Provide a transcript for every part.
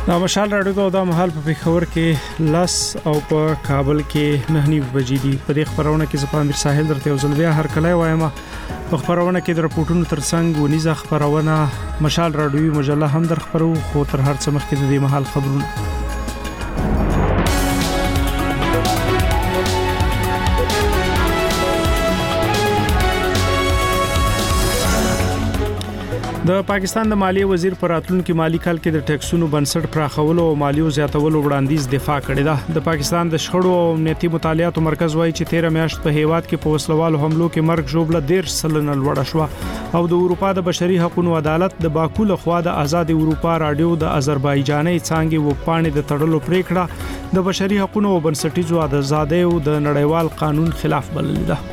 دا مشال راډیو د مهال په پېښور کې لاس او په کابل کې 9 بجې دي. په دې خبرونه کې زپامیر ساحل درته یو ځل بیا هر کله وایم. په خبرونه کې د رپورټونو ترڅنګ ونیزه خبرونه مشال راډیو مجله هم در خبرو خو تر هر څه مخکې د دې مهال خبرونه. د پاکستان د مالیې وزیر پر راتلونکي مالی کال کې د ټیکسونو بنسټ پراخولو او مالیو زیاتولو وړاندیز دفاع کړی ده. د پاکستان د شخړو او امنیتي مطالعاتو مرکز وایي چې 13 میاشت په هیواد کې په وسلوالو حملو کې مرګ ژوبله 13% لوړه شوه او د اروپا د بشري حقوقو عدالت د باکو له خوا د آزاد اروپا رادیو د آذربایجاني څنګه وپاڼې د تړلو پریکړه د بشري حقوقو او بنسټیزو آزادیو د نړیوال قانون خلاف بللې ده.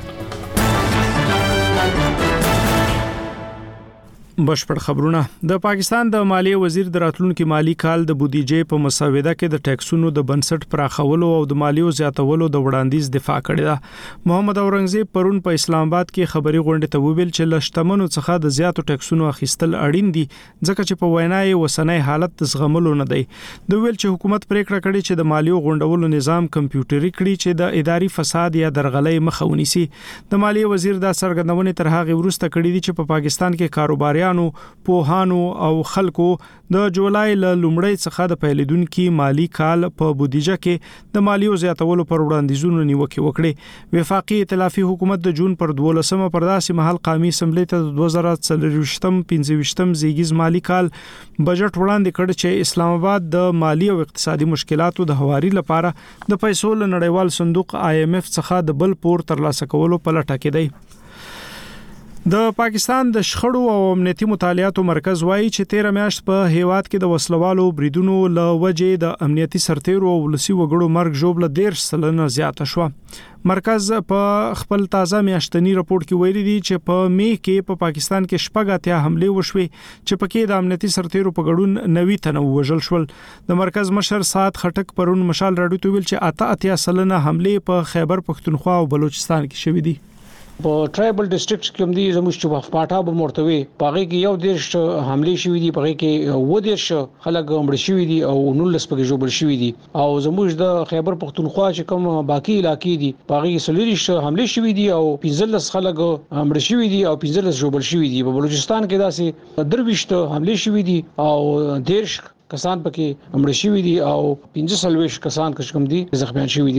بشپړ خبرونه. د پاکستان د مالیې وزیر د راتلونکي مالی کال د بودیجې په مسوده کې د ټیکسونو د بنسټ پراخولو او د مالیو زیاتولو د وړاندیز دفاع کړی ده. محمد اورنګزیب پرون په اسلام آباد کې خبري غونډه ته ویل چې لشتمنو څخه د زیاتو ټیکسونو اخیستل اړین دي ځکه چې په وینای وسنۍ حالت د زغملو نه دی. د ویل چې حکومت پریکړه کړې چې د مالیو غونډولو نظام کمپیوټري کړي چې د اداري فساد یا درغلۍ مخه ونیسي. د مالیې وزیر دا څرګندونه تر هغه وروسته کړې دي چې په پاکستان کې کاروباري پوهانو او خلکو د جولای له لومړۍ څخه د پیلېدونکو مالی کال په بودیجه کې د مالیو زیاتولو پر وړاندیزونو نیوکه وکړي. وفاقي ائتلافي حکومت د جون پر 12مه پر داسې مهال قومي اسمبلی ته د 2024-25 زیږیز مالی کال بجټ وړاندې کړ چې اسلام آباد د مالی او اقتصادي مشکلاتو د هواري لپاره د پیسو له نړیوال صندوق IMF څخه د بل پور ترلاسه کولو په لټه کې دی. د پاکستان د شخړو او امنیتي مطالعاتو مرکز وایي چې 13 میاشت په هیواد کې د وسلوالو بریدونو له وجې د امنیتي سرتیرو او ولسی وګړو مرګ ژوبله 13% زیاته شوه. مرکز په خپل تازه میاشتنی راپور کې ویلي دی چې په می کې په پاکستان کې شپږ حمله وشوي چې پکې د امنیتي سرتیرو په ګډون 90 تنه وژل شول. د مرکز مشر سعد خټک پرون مشال راډیو ته ویل چې 88% حمله په خیبر پښتونخوا او بلوچستان کې شوې دي. په ټرایبل ډیسټریکټ کې هم دي زموږ چې پاټا به مرتوي پاره کې یو دیش حمله شوې دي پاره کې و دیش خلک مړ شوې دي او 19 پکې جوړ شوې دي او زموږ د خیبر پښتونخوا چې کوم باقي علاقې دي پاره کې سلیریش حمله شوې دي او 15 خلک مړ شوې دي او 15 جوړ شوې دي. په بلوچستان کې داسې درويشت حمله شوې دي او دیش کسان پکې مړ شوې دي او 15 کسان کوم دي زخمیان شوې دي.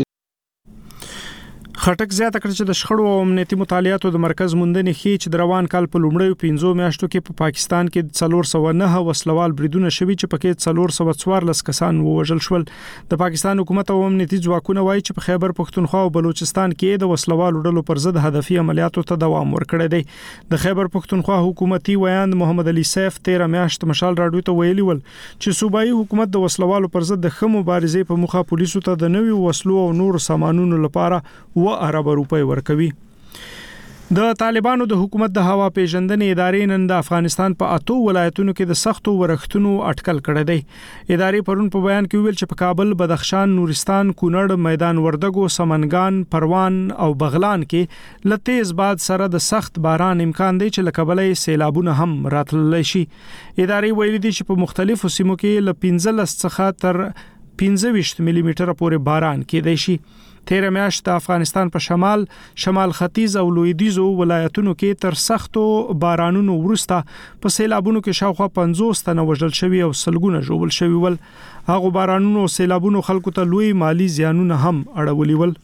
خټک زیاته کړ چې د شخړو او امنیتي مطالعاتو د مرکز موندنې ښیي چې د روان کال په لومړیو 15 میاشتو کې په پاکستان کې 409 وسلوال بریدونه شوي چې پکې 414 کسان ووژل شول. د پاکستان حکومت او امنیتي ځواکونه وایي چې په خیبر پښتونخوا او بلوچستان کې د وسلوالو ډلو پر ضد هدفي عملیاتو ته دوام ورکړی دی. د خیبر پښتونخوا حکومتي ویاند محمد علي سیف 13 میاشت مشال راډیو ته ویلي ول چې صوبایي حکومت د وسلوالو پر ضد د خمو مبارزې په مخه پولیسو ته د نوي وسلو او نور سامانونو لپاره ارب روپۍ ورکوي. د طالبانو د حکومت د هوا پیژندنې ادارې نن د افغانستان په 8 ولایتونو کې د سختو ورښتونو اټکل کړی دی. ادارې پرون په بیان کې ویل چې په کابل، بدخشان، نورستان، کونړ، میدان وردګو، سمنګان، پروان او بغلان کې لتیز باد سره د سخت باران امکان دی چې لکبلې سیلابونه هم راتللی شي. ادارې ویلي دي چې په مختلفو سیمو کې ل 15 څخه تر 25 ملي میټر پورې باران کېدای شي. 13 میاشت د افغانستان په شمال ختیځ او لویدیځو ولایتونو کې تر سختو بارانونو وروسته په سیلابونو کې شاوخوا 50 تنه وژل شوي او سلګونه ژوبل شوي ول. هغه بارانونو او سیلابونو خلکو ته لوی مالی زیانونه هم اړولي ول.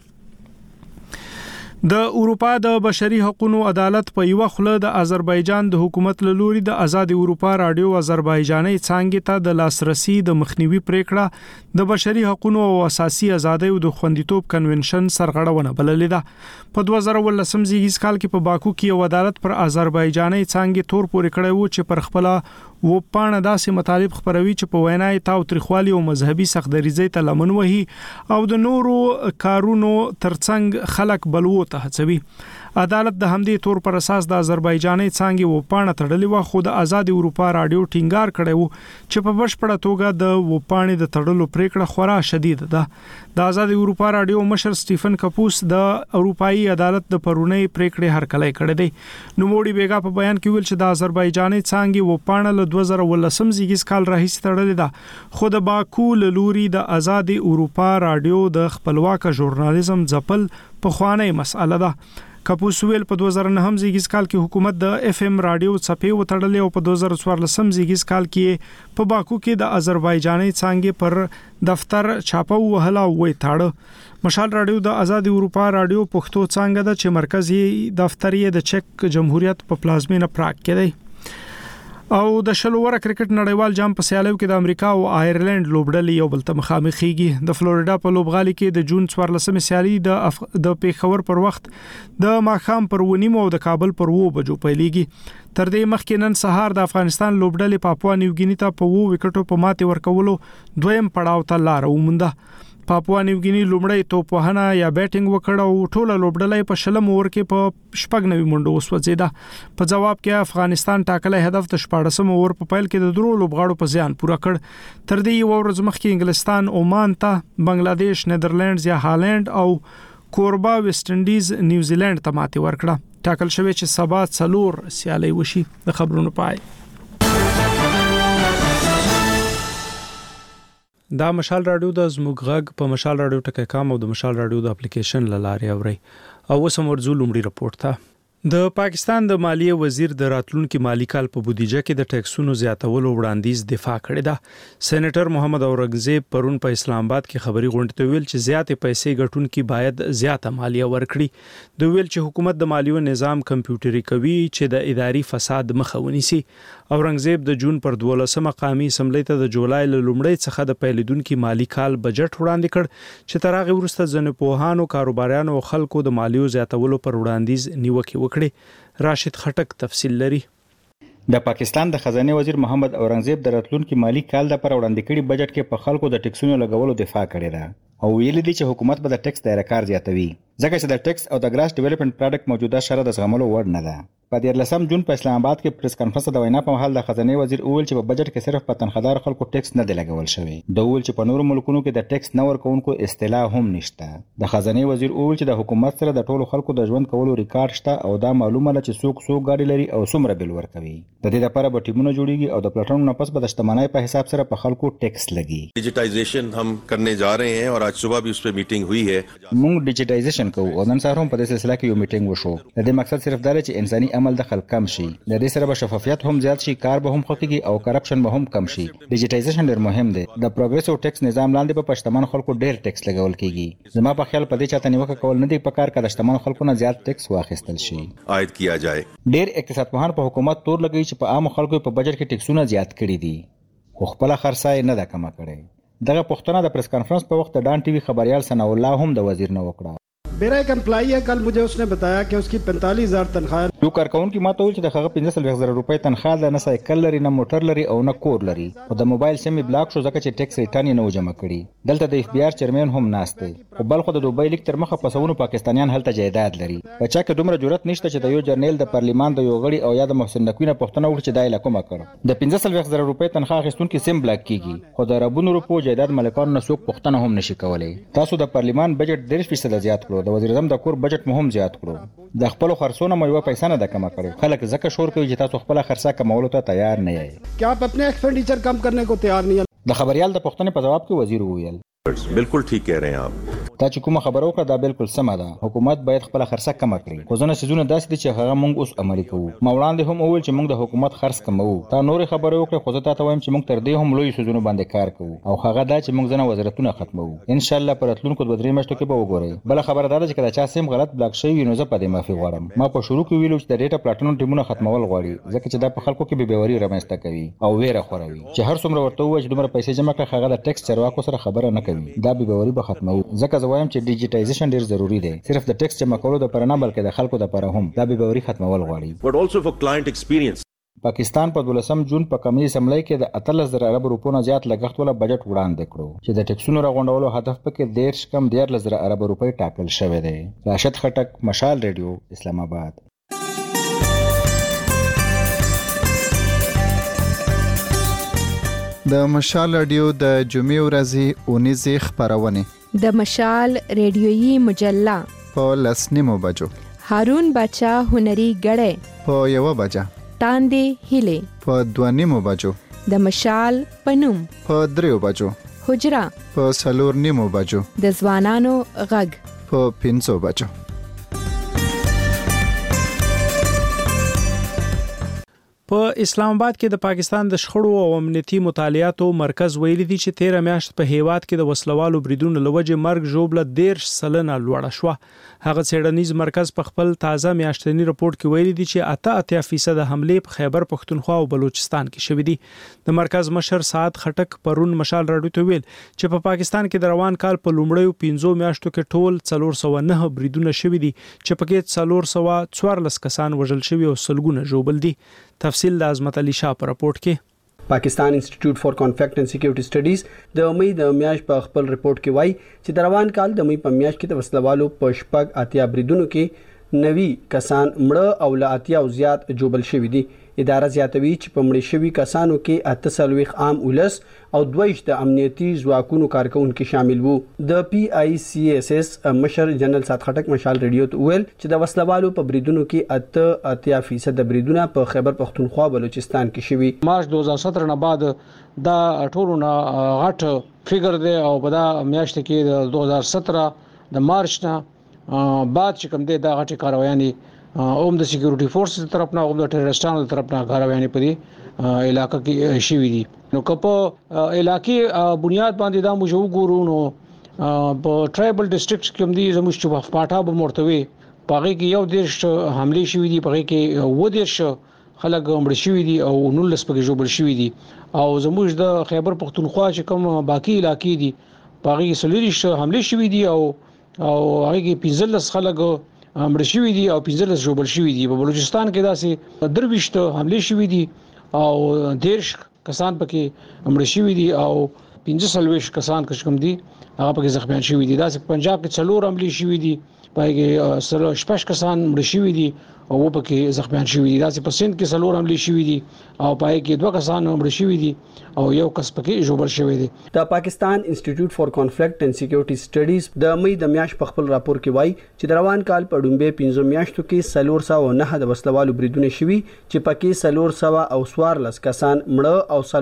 د اروپا د بشري حقوقو عدالت په یو خله د آذربایجان د حکومت له لوري د آزاد اروپا رادیو آذربایجاني څنګه ته د لاسرسي د مخنیوي پریکړه د بشري حقوقو او اساسي ازادیو د خوندیتوب کنونشن سرغړونه بللې ده. په 2018 زیږیز کال کې په باکو کې یو عدالت پر آذربایجاني څنګه تور پورې کړی و چې پر خپل وپاڼه داسې مطالب خبروي چې په وینای تاوتریخوالي او مذهبي سختدریزۍ ته لمن وهي او د نورو کارونو ترڅنګ خلک بلوو ته هڅوي. عدالت د همدې تور پر اساس د آذربایجاني څنګه وپاڼه تړلې و خو د آزاد اروپا رادیو ټینګار کړی و چې په بشپړه توګه د وپاڼې د تړلو پریکړه خورا شدید ده. د آزاد اروپا رادیو مشر سټیفن کپوس د اروپאי عدالت د پرونی پریکړې هرکلی کړې ده. نو موړي بیګا په بیان کې ویل چې د آذربایجاني څنګه وپاڼه له د 2018 زیږیز کال راهیسې تړلې ده، خو د باکو له لوري د آزاد اروپا رادیو د خپلواک ژورنالیزم ځپل په خوانی مسأله ده. کپوسویل په 2009 زیږیز کال کې حکومت د اف ام رادیو څپې وتړلې او په 2014 زیږیز کال کې په باکو کې د آذربایجاني څانګې پر دفتر چاپه وهلا وې تاړه. مشال رادیو د آزاد اروپا رادیو پښتو څانګه ده چې مرکزی دفتر یې د چک جمهوریت په پلازمینه پراګ کې دی. او د شلوره کرکټ نړیوال جام په سیالیو کې د امریکا او آیرلند لوبډلې یو بل ته مخامخېږي. د فلوریډا په لوبغالي کې د جون 14 سیالي د پیښور پر وخت د ماښام پر 9 او د کابل پر 2 بجو پیلېږي. تر دې مخکې نن سهار د افغانستان لوبډلې پاپوا نیوګینی ته په 2 وکټو په ماتې ورکولو دویم پړاو ته لار ومونده. پاپوا نیوګینی لومړی توپ وهنه یا بیټینګ وکړ او ټوله لوبډلې په شلم اور کې په شپږ نوي منډو وسوځیده. په جواب کې افغانستان ټاکلې هدف د 14 اور په پیل کې د درو لوبغاړو په زیان پوره کړ. تر دې یو ورځ مخکې انګلستان عمان ته، بنگلاديش نیدرلندز یا هالند او کوربا ویسټ انډیز نیوزیلند ته ماتې ورکړه. ټاکل شوی چې سبا 4 سیالي وشي. د خبرونو پای. دا مشال رادیو د زموږ غږ په مشال رادیو ټکی کام او د مشال رادیو د اپلیکیشن لارې اوري. او اوس هم ورځو لومړی رپورټ ته. د پاکستان د مالیه وزیر د راتلونکي مالی کال په بودیجه کې د ټیکسونو زیاتولو وړاندیز دفاع کړې ده. سېنیټر محمد اورنګزیب پرون په اسلام آباد کې خبري غونډه ته ویل چې زیاتې پیسې ګټونکي باید زیاته مالیه ورکړي. د ویل چې حکومت د مالیو نظام کمپیوټري کوي چې د اداري فساد مخه ونیسي. اورنګزیب د جون پر 12 قومي اسمبلی ته د جولای لومړۍ څخه د پیلېدونکي مالی کال بجټ وړاندې کړ چې تر هغه وروسته ځنې پوهانو، کاروباریانو او خلکو د مالیو زیاتولو پر وړاندیز نیوکه وکړي. راشد خټک تفصیل لري. د پاکستان د خزانه وزیر محمد اورنګزیب د راتلونکي مالی کال د پر وړاندې کړي بجټ کې په خلکو د ټیکسونو لګولو دفاع کړې ده او ویلي دي چې حکومت به د ټیکس دایره کار زیاتوي ځکه چې د ټیکس او د ګراس ډیولپمنٹ پروډکټ موجوده شرط د زغملو وړ نه ده. په 14 جون په اسلام آباد کې پریس کانفرنس د وینا په مهال د خزانه وزیر وویل چې په بجټ کې صرف په تنخوادار خلکو ټیکس نه دی لګول شوی. د ویل چې په نورو ملکونو کې د ټیکس نه ورکونکو اصطلاح هم نشته. د خزانه وزیر وویل چې د حکومت سره د ټولو خلکو د ژوند کولو ریکارډ شته او دا معلومه ده چې څوک ګاډي لري او څومره بل ورکوي. د دې لپاره به ټیمونه جوړیږي او د پلاتفورم نه پس به د شتمنۍ په حساب سره په خلکو ټیکس لګي. ډیجیټایزیشن هم کرنے جا رہے ہیں اور آج صبح بھی اس پہ میٹنگ ہوئی ہے. موږ ډیجیټایزیشن کوو او نن سهار هم په دې سلسله کې یو میټینګ وشو. د دې مقصد صرف دا دی چې انساني عمل دخل کم شي. د دې سره به شفافیت هم زیات شي، کار به هم خوږي او کرپشن به هم کم شي. ډیجیټایزیشن ډېر مهم دی. د پروګریسیو ټیکس نظام لاندې په شتمن خلکو ډېر ټیکس لګول کیږي. زما په خیال په دې چاته نیوکه کول نه دی پکار کړه شتمن خلکو نه زیات ټیکس واخیستل شي عاید کیا جائے. ډېر اقتصاد پوهان په حکومت تور لګوي چې په عام خلکو په بجټ کې ټیکسونه زیات کړي دي خو خپل خرڅای نه ده کم کړي. دغه پښتنه د پریس کانفرنس په وخت د ډان ټي وي خبريال ثناء الله هم د وزیر نه وکړه. मेरा एक एम्प्लॉई है, कल मुझे उसने बताया कि उसकी 45,000 तनख्वाह. یو کارکونکي ماته ویل چې د هغه 15,000 روپۍ تنخواه ده، نه سایکل لري، نه موټر لري او نه کور لري. خو د موبایل سیم بلاک شو ځکه چې ټیکس ریټرن یې نه جمع کړي. دلته د اف بي آر چیرمن هم ناست دی. خو بل خو د دوبۍ لیک تر مخه پسونو پاکستانیان هلته جایداد لري. بچا کې دومره جرأت نشته چې د یو جرنیل د پارلیمان د یو غړي او یا د محسن نقوی نه پوښتنه وکړي چې دای لا کومه کړ. د 15,000 روپۍ تنخواه اخیستونکي سیم بلاک کیږي خو د ربونو روپو جایداد مالکانو نه څوک پوښتنه هم نشي کولای. تاسو د پارلیمان بجټ 30% زیات کړو، د وزیر اعظم د کور بجټ مهم زیات کړو. د خپل خرڅونه مو یو پیسې نه د کم کړو. خلک زکه شور کوي چې تاسو خپل خرڅه کمولو ته تیار نه یې. क्या आप अपने एक्सपेंडिचर कम करने को तैयार नहीं है? د خبريال د پښتنې په جواب کې وزیر وویل बिल्कुल ठीक कह रहे हैं आप. دا چې کومه خبره وکړه دا بالکل سمه ده. حکومت باید خپل خرڅه کم کړي. خو ځنه سيزونه داسې دي چې هغه موږ اوس عملي کوو. ما وړاندې هم وویل چې موږ د حکومت خرڅ کمو. تا نور خبره وکړه خو زه تاسو وایم چې موږ تر دې هم لوی سيزونه باندې کار کوو او هغه دا چې موږ ځنه وزارتونه ختمو. ان شاء الله پر راتلونکو 2-3 میاشتو کې به وګورئ. بل خبره دا ده چې کله چا سیم غلط بلاک شوی نو زه په دې معافي غواړم. ما په شروع کې ویلو چې د ډیټا پلاټفورم ټیمونه ختمول غواړي ځکه چې دا په خلکو کې بې باوري رامنځته کوي او ویره خوروي چې هر څومره ورته وایي چې دومره پیسې جمع کړه هغه د ټیکس چارواکو سره خبره نه کوي. دا بې باوري به ختمو. ځکه زه وایم چې ډیجیټایزیشن ډیر ضروری دی. صرف د ټیکس جمع کولو د پرانه بلکې د خلکو د پره هم دا بې باوري ختمول غواړي. But also for client experience. پاکستان په 12 جون په قومي اسمبلی کې د 18,000 ارب روپو نه زیات لګښت ولا بجټ وړاندې کړو چې د ټیکسونو راغونډولو هدف پکې 13,000 ارب روپۍ ټاکل شوی دی. راشد خټک، مشال ریډیو، اسلام آباد. د مشال رادیو د جمعې ورځې اونیزې خبرونه د مشال ریډیویي مجله په 10:30 بجو، هارون بچا هنري غړې په 1 بجه، ماښامنۍ هیلې په 2:30 بجو، د مشال پنوم په 3 بجو، حجره په 4:30 بجو، د ځوانانو غږ په 5 بجو. په اسلام آباد کې د پاکستان د شخړو او امنیتي مطالعاتو مرکز ویلي دی چې 13 میاشت په هیواد کې د وسلوالو بریدونو لوجه مرګ ژوبله 13% لوړه شو. هغه څېړنیز مرکز په خپل تازه میاشتنی رپورت کې ویلي دی چې 88% حملې په خیبر پښتونخوا او بلوچستان کې شوې دي. د مرکز مشر سعد خټک پرون مشال راډیو ته ویل چې په پاکستان کې د روان کال په لومړیو 15 میاشتو کې ټول 409 بریدونه شوې دي چې پکې 414 کسان وژل شوي او سلګونه ژوبل دي. تفصیل د عظمت علي شاه په راپورټ کې. پاکستان انسټیټیوټ فار کانفلیکټ اینڈ سکیورټي سټډیز د مې د میاشت په خپل رپورت کې وایي چې د روان کال د مې په میاشت کې د وسلوالو په شپږ اتیا بریدونو کې 90 کسان مړه او لا اتیا او زیات جوبل شوي دي. اداره زیاتوي چې په مړي شوي کسانو کې 48 عام ولس او 22 د امنیتي ځواکونو کارکونکو شامل وو. د پی آی سی ایس ایس مشر جنرال سعد خټک مشال ریډیو ته ویل چې د وسلوالو په بریدونو کې 88% د بریدونه په خیبر پښتونخوا بلوچستان کې شوي. مارچ 2017 نه بعد دا ټولو نه غټ فګر دی او په دا میاشت کې د 2017 د مارچ نه بعد چې کوم دی دا غټي کاروایانې اوم د سکیورټي فورسز طرف نه اوم د ټیررستانو طرف نه کاروایانې په دې علاقې کې شوي دي. نو کپو علاقې بنیاد باندې دا موږ وګورو نو په ټرایبل ډیسټریکټ کې هم دي زموږ چې پاټا به مرتوي پاره کې یو دیش حمله شوې دي پاره کې و دیش خلک مړ شوي دي او 19 پکې جوړ شوي دي او زموږ د خیبر پښتونخوا چې کوم باقی علاقې دي پاره کې سلیریش حمله شوي دي او هغه کې 15 خلک مړ شوي دي او 15 جوړ شوي دي. په بلوچستان کې داسې 23 حمله شوي دي او 13 کسان پکې مړ شوي دي او 15 کسان کوم دي هغه پکې زخمیان شوي دي. داسې پنجاب کې 4 حمله شوي دي پای کې 16 کسان مړ شوي دي او پکې زخمیان شوي دي. داسې په سند کې 4 حمله شوي دي او پای کې 2 کسان مړ شوي دي او یو کس پکې جوړ شوی دی. د پاکستان انسټیټیوټ فار کانفلیکټ اینڈ سکیورټي سټډیز د مې د میاشت په خپل راپور کې وایي چې د روان کال په ډومبه 15 میاشتو کې 409 د وسلوالو بریدونه شوي چې پکې 414 کسان مړه او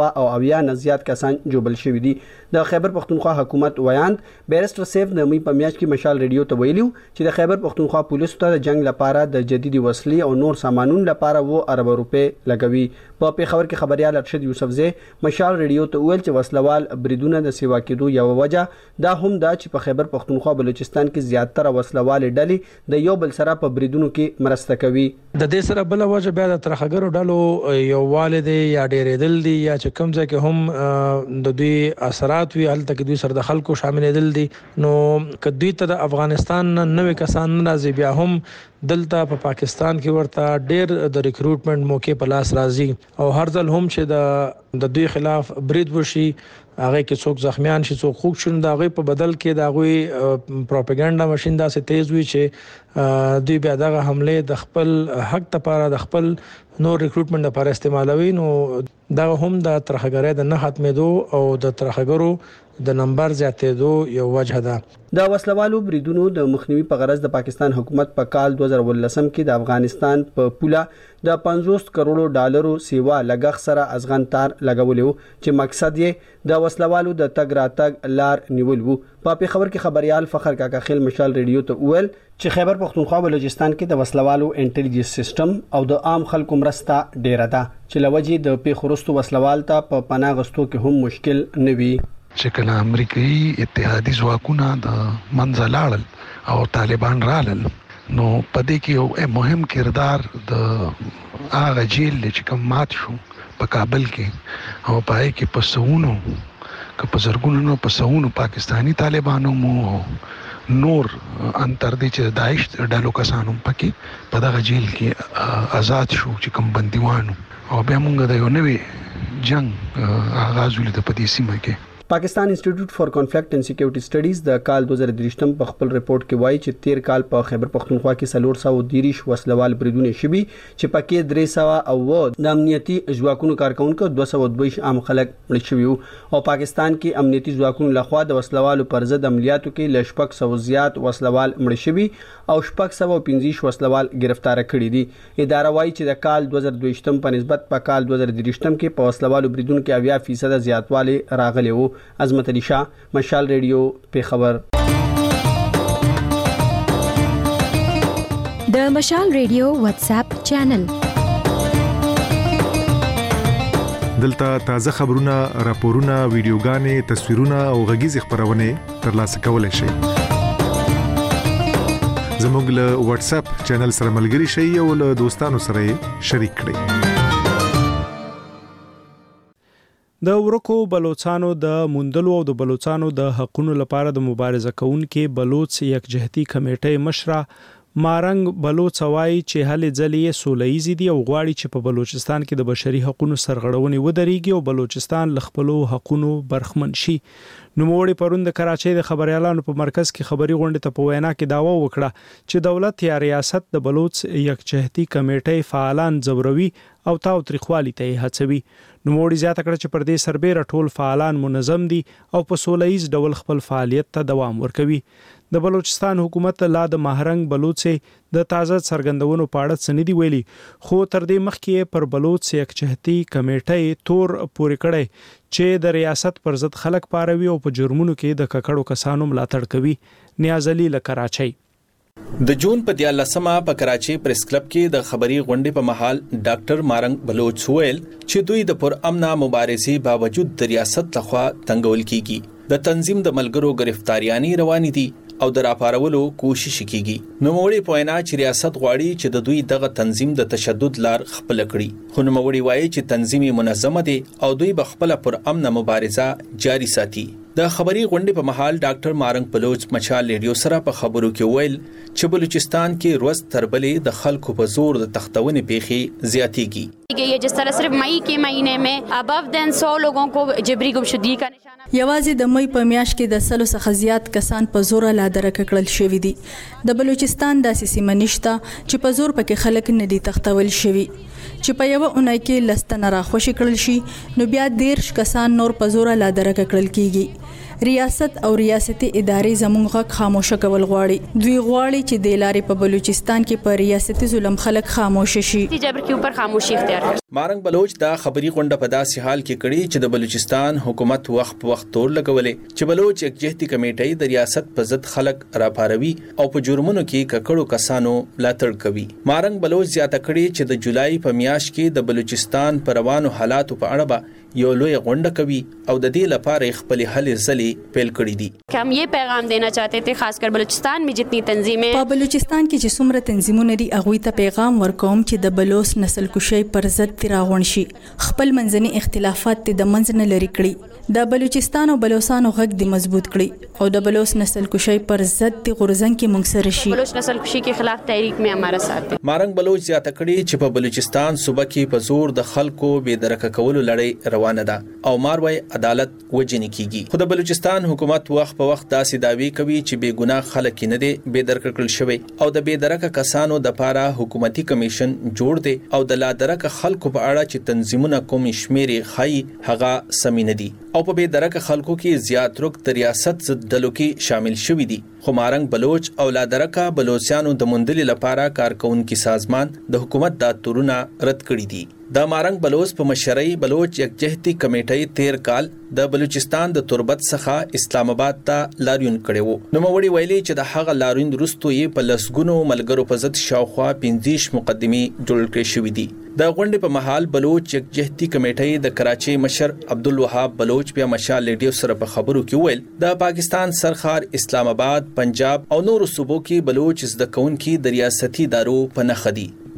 400 نه زیات کسان جوړل شوي دي. د خیبر پښتونخوا حکومت ویاند بیرسټر سیف د مې په میاشت کې مشال ریډیو ته ویلو چې د خیبر پښتونخوا پولیسو ته د جنگ لپاره د جديدي وسلې او نور سامانونو لپاره 2 ارب روپے لګوي. په پیښور کې خبريال ارشد یوسفزئی مشال ریډیو ته ویل چې وسلوال بریدونه د سیوا کېدو یو وجه دا هم دا چې په خیبر پښتونخوا بلوچستان کې زیاتره وسلوال ډلې د یو بل سره په بریدونو کې مرسته کوي. د دې سره بل وجه بیا د ترخګرو ډلو یو والد یا ډېرېدل دي یا چې کوم ځای کې هم د دوی اثرات وی هلته کې دوی سره د خلکو شاملېدل دي. نو کدوې ته د افغانستان نوې کسان راځي بیا هم دلته په پاکستان کې ورته ډېر د ریکروټمنټ موقع په لاس راځي او هر ځل هم چې د دوی خلاف برید وشي هغه کې څوک زخمیان شي څوک خوږ شون دا غي په بدل کې دا غوي پروپاګاندا ماشين دا سه تیز وي چې دوی بیا دغه حمله د خپل حق لپاره د خپل نور ریکروټمنټ لپاره استعمالوي. نو دا هم د ترخګرۍ د نه ختمېدو او د ترخګرو د نمبر زیاتېدو یو وجه ده. د وسلوالو بریدونو د مخنیوي په غرض د پاکستان حکومت په کال 2019 کې د افغانستان په پوله د 50 کروڑو ډالرو سیوا لګښ سره ازغن تار لګولیو چې مقصد یې د وسلوالو د تګ راتګ لار نیول وو. په پیښور کې خبريال فخر کاکا خیل مشال ریډیو ته ویل چې خیبر پښتونخوا بلوچستان کې د وسلوالو انټيليجنس سیستم او د عام خلکو مرسته ډیره ده چې لوجې د پیښورستو وسلوال ته په پناه غستو کې هم مشکل نه وي. چې کله امریکایي اتحادي ځواکونه د منځ لاړل او طالبان رالل نو پدې کې یو مهم کردار د هغه جیل چې کوم مات شو په کابل کې او پای کې پسونو که پزرګونو پسونو پاکستانی طالبانو مو نور انتر دي چې داعش ډلو کسانو پکې په دغه جیل کې آزاد شو چې کوم بندیوانو او بیا موږ د یو نوې جنگ آغاز ولید په دې سیمه کې. پاکستان انسټیټیوټ فار کانفلیکټ اینڈ سکیورټي سټډیز د کال 2023 په خپل ریپورت کې وایي چې 13 کال په خیبر پختونخوا کې 430 وسلوال بریدونه شوي چې پکې 300 او د امنیتي ځواکونو کارکونکو 222 عام خلک مړ شوي او پاکستان کې امنیتي ځواکونو لخوا د وسلوالو پر ضد عملیاتو کې ل 600 زیات وسلوال مړ شوي او 615 وسلوال گرفتار کړي دي. اداره وایي چې د کال 2022 په نسبت په کال 2023 کې په وسلوالو بریدونو کې 80% زیاتوالی راغلی وو. عظمت علي شاه، مشال ریډیو، پیښور. د مشال ریډیو واتس اپ چینل دلته تازه خبرونه، راپورونه، ویډیوګانې، تصویرونه او غږیز خبرونه ترلاسه کولای شئ. زموږ له واتس اپ چینل سره ملګري شئ او له دوستانو سره شریک کړئ. د ورکو بلوچستانو د موندلو او د بلوچستانو د حقوقو لپاره د مبارزه کوونکو بلوچ یکجهتي کمیټې مشره مارنګ بلوچ وایي چې هلې ځلې سوله‌ایزي دي او غواړي چې په بلوچستان کې د بشري حقوقو سرغړونې ودرېږي او بلوچستان له خپلو حقوقو برخمن شي. نوموړي پرون د کراچۍ د خبريالانو په مرکز کې خبري غونډه ته په وینا کې داوا وکړه چې دولت یا ریاست د بلوچ یکجهتي کمیټې فعالان زوروي او تاوتریخوالي ته هڅوي. نوموړي زیاته کړه چې پر دې سربېره ټول فعالان منظم دي او په سوله‌ایز ډول خپل فعالیت ته دوام ورکوي. د بلوچستان حکومت لا د مهرنګ بلوچ د تازه څرګندونو په اړه څه نه دی ویلي، خو تر دې مخکې پر بلوچ یکجهتي کمیټې تور پورې کړی چې د ریاست پر ضد خلک پاروي او په جرمونو کې د ککړو کسانو ملاتړ کوي. نیاز علي له کراچۍ. د جون په 13 په کراچي پریس کلب کې د خبري غونډې په محل ډاکټر مارنګ بلوچ ویل چې دوی د پر امنه مبارزې باوجود د ریاست لخوا تنګول کیږي. د تنظیم د ملګرو گرفتاریانی روانې دي او د راپارولو کوشش کیږي. نوموړي په وینا چې ریاست غواړي چې د دوی دغه تنظیم د تشدد لار خپل کړي، خو نوموړي وایي چې تنظیمي منظمه دي او دوی به خپل پر امن مبارزه جاری ساتي. د خبري غونډې په محل ډاکټر مارنګ بلوچ مشال ریډیو سره په خبرو کې ویل چې بلوچستان کې روز تر بلې د خلکو په زور د تختونې پیښې زیاتېږي. जिस तरह सिर्फ मई के महीने में अबव देन 100 लोगों को जबरी गुमशुदगी का निशाना یوازې د مئی په میاشت کې د 100 څخه زیات کسان په زور لا درک کړل شوی دي. د بلوچستان د سیمه نشته چې په زور پکې خلک نه دي تختول شوی، چې په یو اونۍ کې لستنه را خوشی کړل شي نو بیا 13 کسان نور په زور لا درک کړل کیږي. ریاست او ریاستي ادارې زموږ غږ خاموش کول غواړي. دوی غواړي چې د لارې په بلوچستان کې په ریاستي ظلم خلک خاموش شي. جبر کې اوپر خاموشي اختیار کړي. مارنګ بلوچ دا خبري غونډه په داسې حال کې کړي چې د بلوچستان حکومت وخت په وخت تور لګولې چې بلوچ یکجهتي کمیټې د ریاست په ضد خلک راپاروي او په جرمونو کې ککړو کسانو ملاتړ کوي. مارنګ بلوچ زیاته کړي چې د جولای په میاشت کې د بلوچستان پر روانو حالاتو په اړه یو لوی غونډه کوي او د دې لپاره خپل هلې ځلې پیل کړې دي. हम ये पैगाम देना चाहते थे खासकर बलूचिस्तान में जितनी तंजीमें په بلوچستان کې چې څومره تنظیمونه دي هغه ته پیغام ورکوم چې د بلوچ نسل کشي پر ضد تراغون شي، خپل منځني اختلافات د منځ نه لري کړي، د بلوچستان او بلوچستانو غږ د مضبوط کړي او د بلوچ نسل کشي پر ضد د غورزنګ کې منصر شي. بلوچ نسل کشي के खिलाफ तहरीक में हमारा साथ है. مارنګ بلوچ زیاته کړي چې په بلوچستان صوبه کې په زور د خلکو بې درکه کولو لړۍ روانه ده او ماروي عدالت وجنې کیږي. خو د بلوچستان حکومت وخت په وخت داسې دعوی کوي چې بے ګناه خلک نه دي بې درکه کړل شوی او د بې درکه کسانو د لپاره حکومتي کمیشن جوړ دی او د لا درکه خلکو په اړه چې تنظیمونه کوم شمیرې خای هغه سمینه دي او په بې درکه خلکو کې زیات رک د ریاست ضد ډلو کې شامل شوی دي. خو مارنګ بلوچ او لا درکه بلوچستانو د مندلي لپاره کارکونکو سازمان د حکومت د تورونه رد کړی دي. د مارنګ بلوچ په مشرۍ بلوچ یکجهتي کمیټې 13 کال د بلوچستان د تربت څخه اسلام آباد ته لاریون کړي وو. نوموړي ویلي چې د هغه لاریون وروسته یې په لسګونو ملګرو په ضد شاوخوا 15 مقدمې جوړ کړې شوې دي. د غونډې په محل بلوچ یکجهتي کمیټې د کراچي مشر عبدالوهاب بلوچ بیا مشال ریډیو سره په خبرو کې ویل د پاکستان سرخار اسلام آباد، پنجاب او نورو صوبو کې بلوچ زده کوونکي د ریاستي ادارو په نخ دي.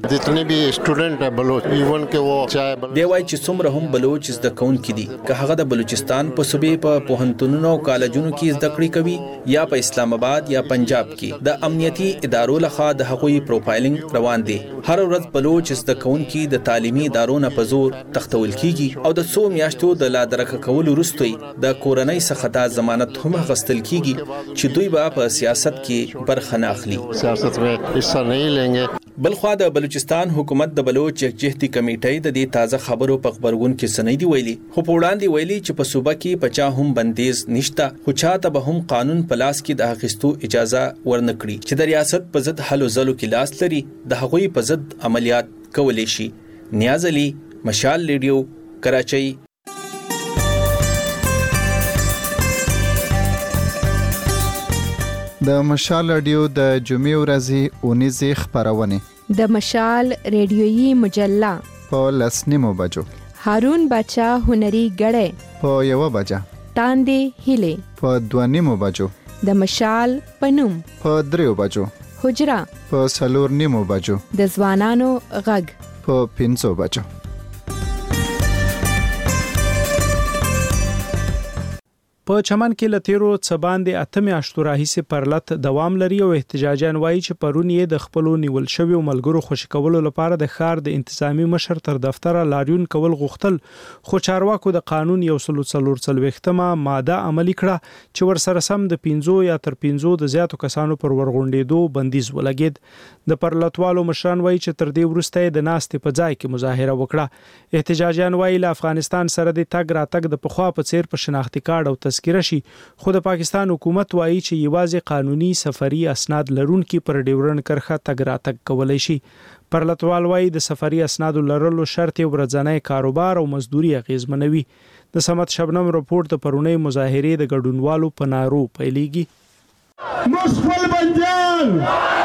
जितने भी स्टूडेंट है बलोच इवन के वो चाहे دی وایي چې څومره هم بلوچ زده کوونکي دي که هغه د بلوچستان په صوبې په پوهنتونونو او کالجونو کې زده کړې کوي یا په اسلام آباد یا پنجاب کې د امنیتي ادارو لخوا د هغوی پروفایلینګ روان دي. هر ورځ بلوچ زده کوونکي د تعلیمي ادارو نه په زور تختول کیږي او د څو میاشتو د لا درکه کولو وروسته د کورنۍ څخه دا ضمانت هم اخیستل کیږي چې دوی به په سیاست کې برخه نه اخلي. سیاست में हिस्सा नहीं लेंगे. بلخوا د بلوچستان حکومت د بلوچ یکجهتي کمیټې د دې تازه خبرو په خبرګون کې سنې دی ویلي خو په وړاندې ویلي چې په صوبه کې پچا هم بندیز نشته خو چاته به هم قانون په لاس کې د اخیستو اجازه ورنکړي چې د ریاست په ضد حل و ځلو کې لاس لري د هغوی په ضد عملیات کولی شي. نیاز علي، مشال ریډیو، کراچۍ. د مشال رادیو د جمعې ورځې اونیزې خبرونه د مشال ریډیویي مجله په 10:00 بجو، هارون بچا هنري غړې په 1 بجه، تاندې هیله په 2:30 بجو، د مشال پنوم په 3 بجو، حجرا په 4:30 بجو، د ځوانانو غږ په 5 بجو. په چمن کې لتیرو څباندې اتمه اشتو راهیسه پرلط دوام لري او احتجاجان وایي چې پرون یې د خپلو نیول شوی ملګرو خوشی کولو لپاره د ښار د انتظامی مشر تر دفتره لاریون کول غوښتل خو چارواکو د قانون 143 ماده عملی کړه چې ورسره سم د 15 یا تر 15 د زیاتو کسانو پر ورغونډېدو بندیز ولګید. د پرلطوالو مشران وایي چې تر دې وروسته د ناستې په ځای کې مظاهره وکړه. احتجاجان وایي له افغانستان سره د تګ راتګ د پخوا په څیر په شناختی کارت او تذکره شي خو د پاکستان حکومت وایي چې یوازې قانوني سفري اسناد لرونکي پر ډیورن کرخه تګ راتګ کولای شي. پرلطوال وایي د سفري اسناد لرلو شرط ورځنی کاروبار او مزدوري اغیزمنوي. د سمت شبنم رپورت د پرونی مظاهره د ګډونوالو په نارو پیلېږي. مشفل بنجان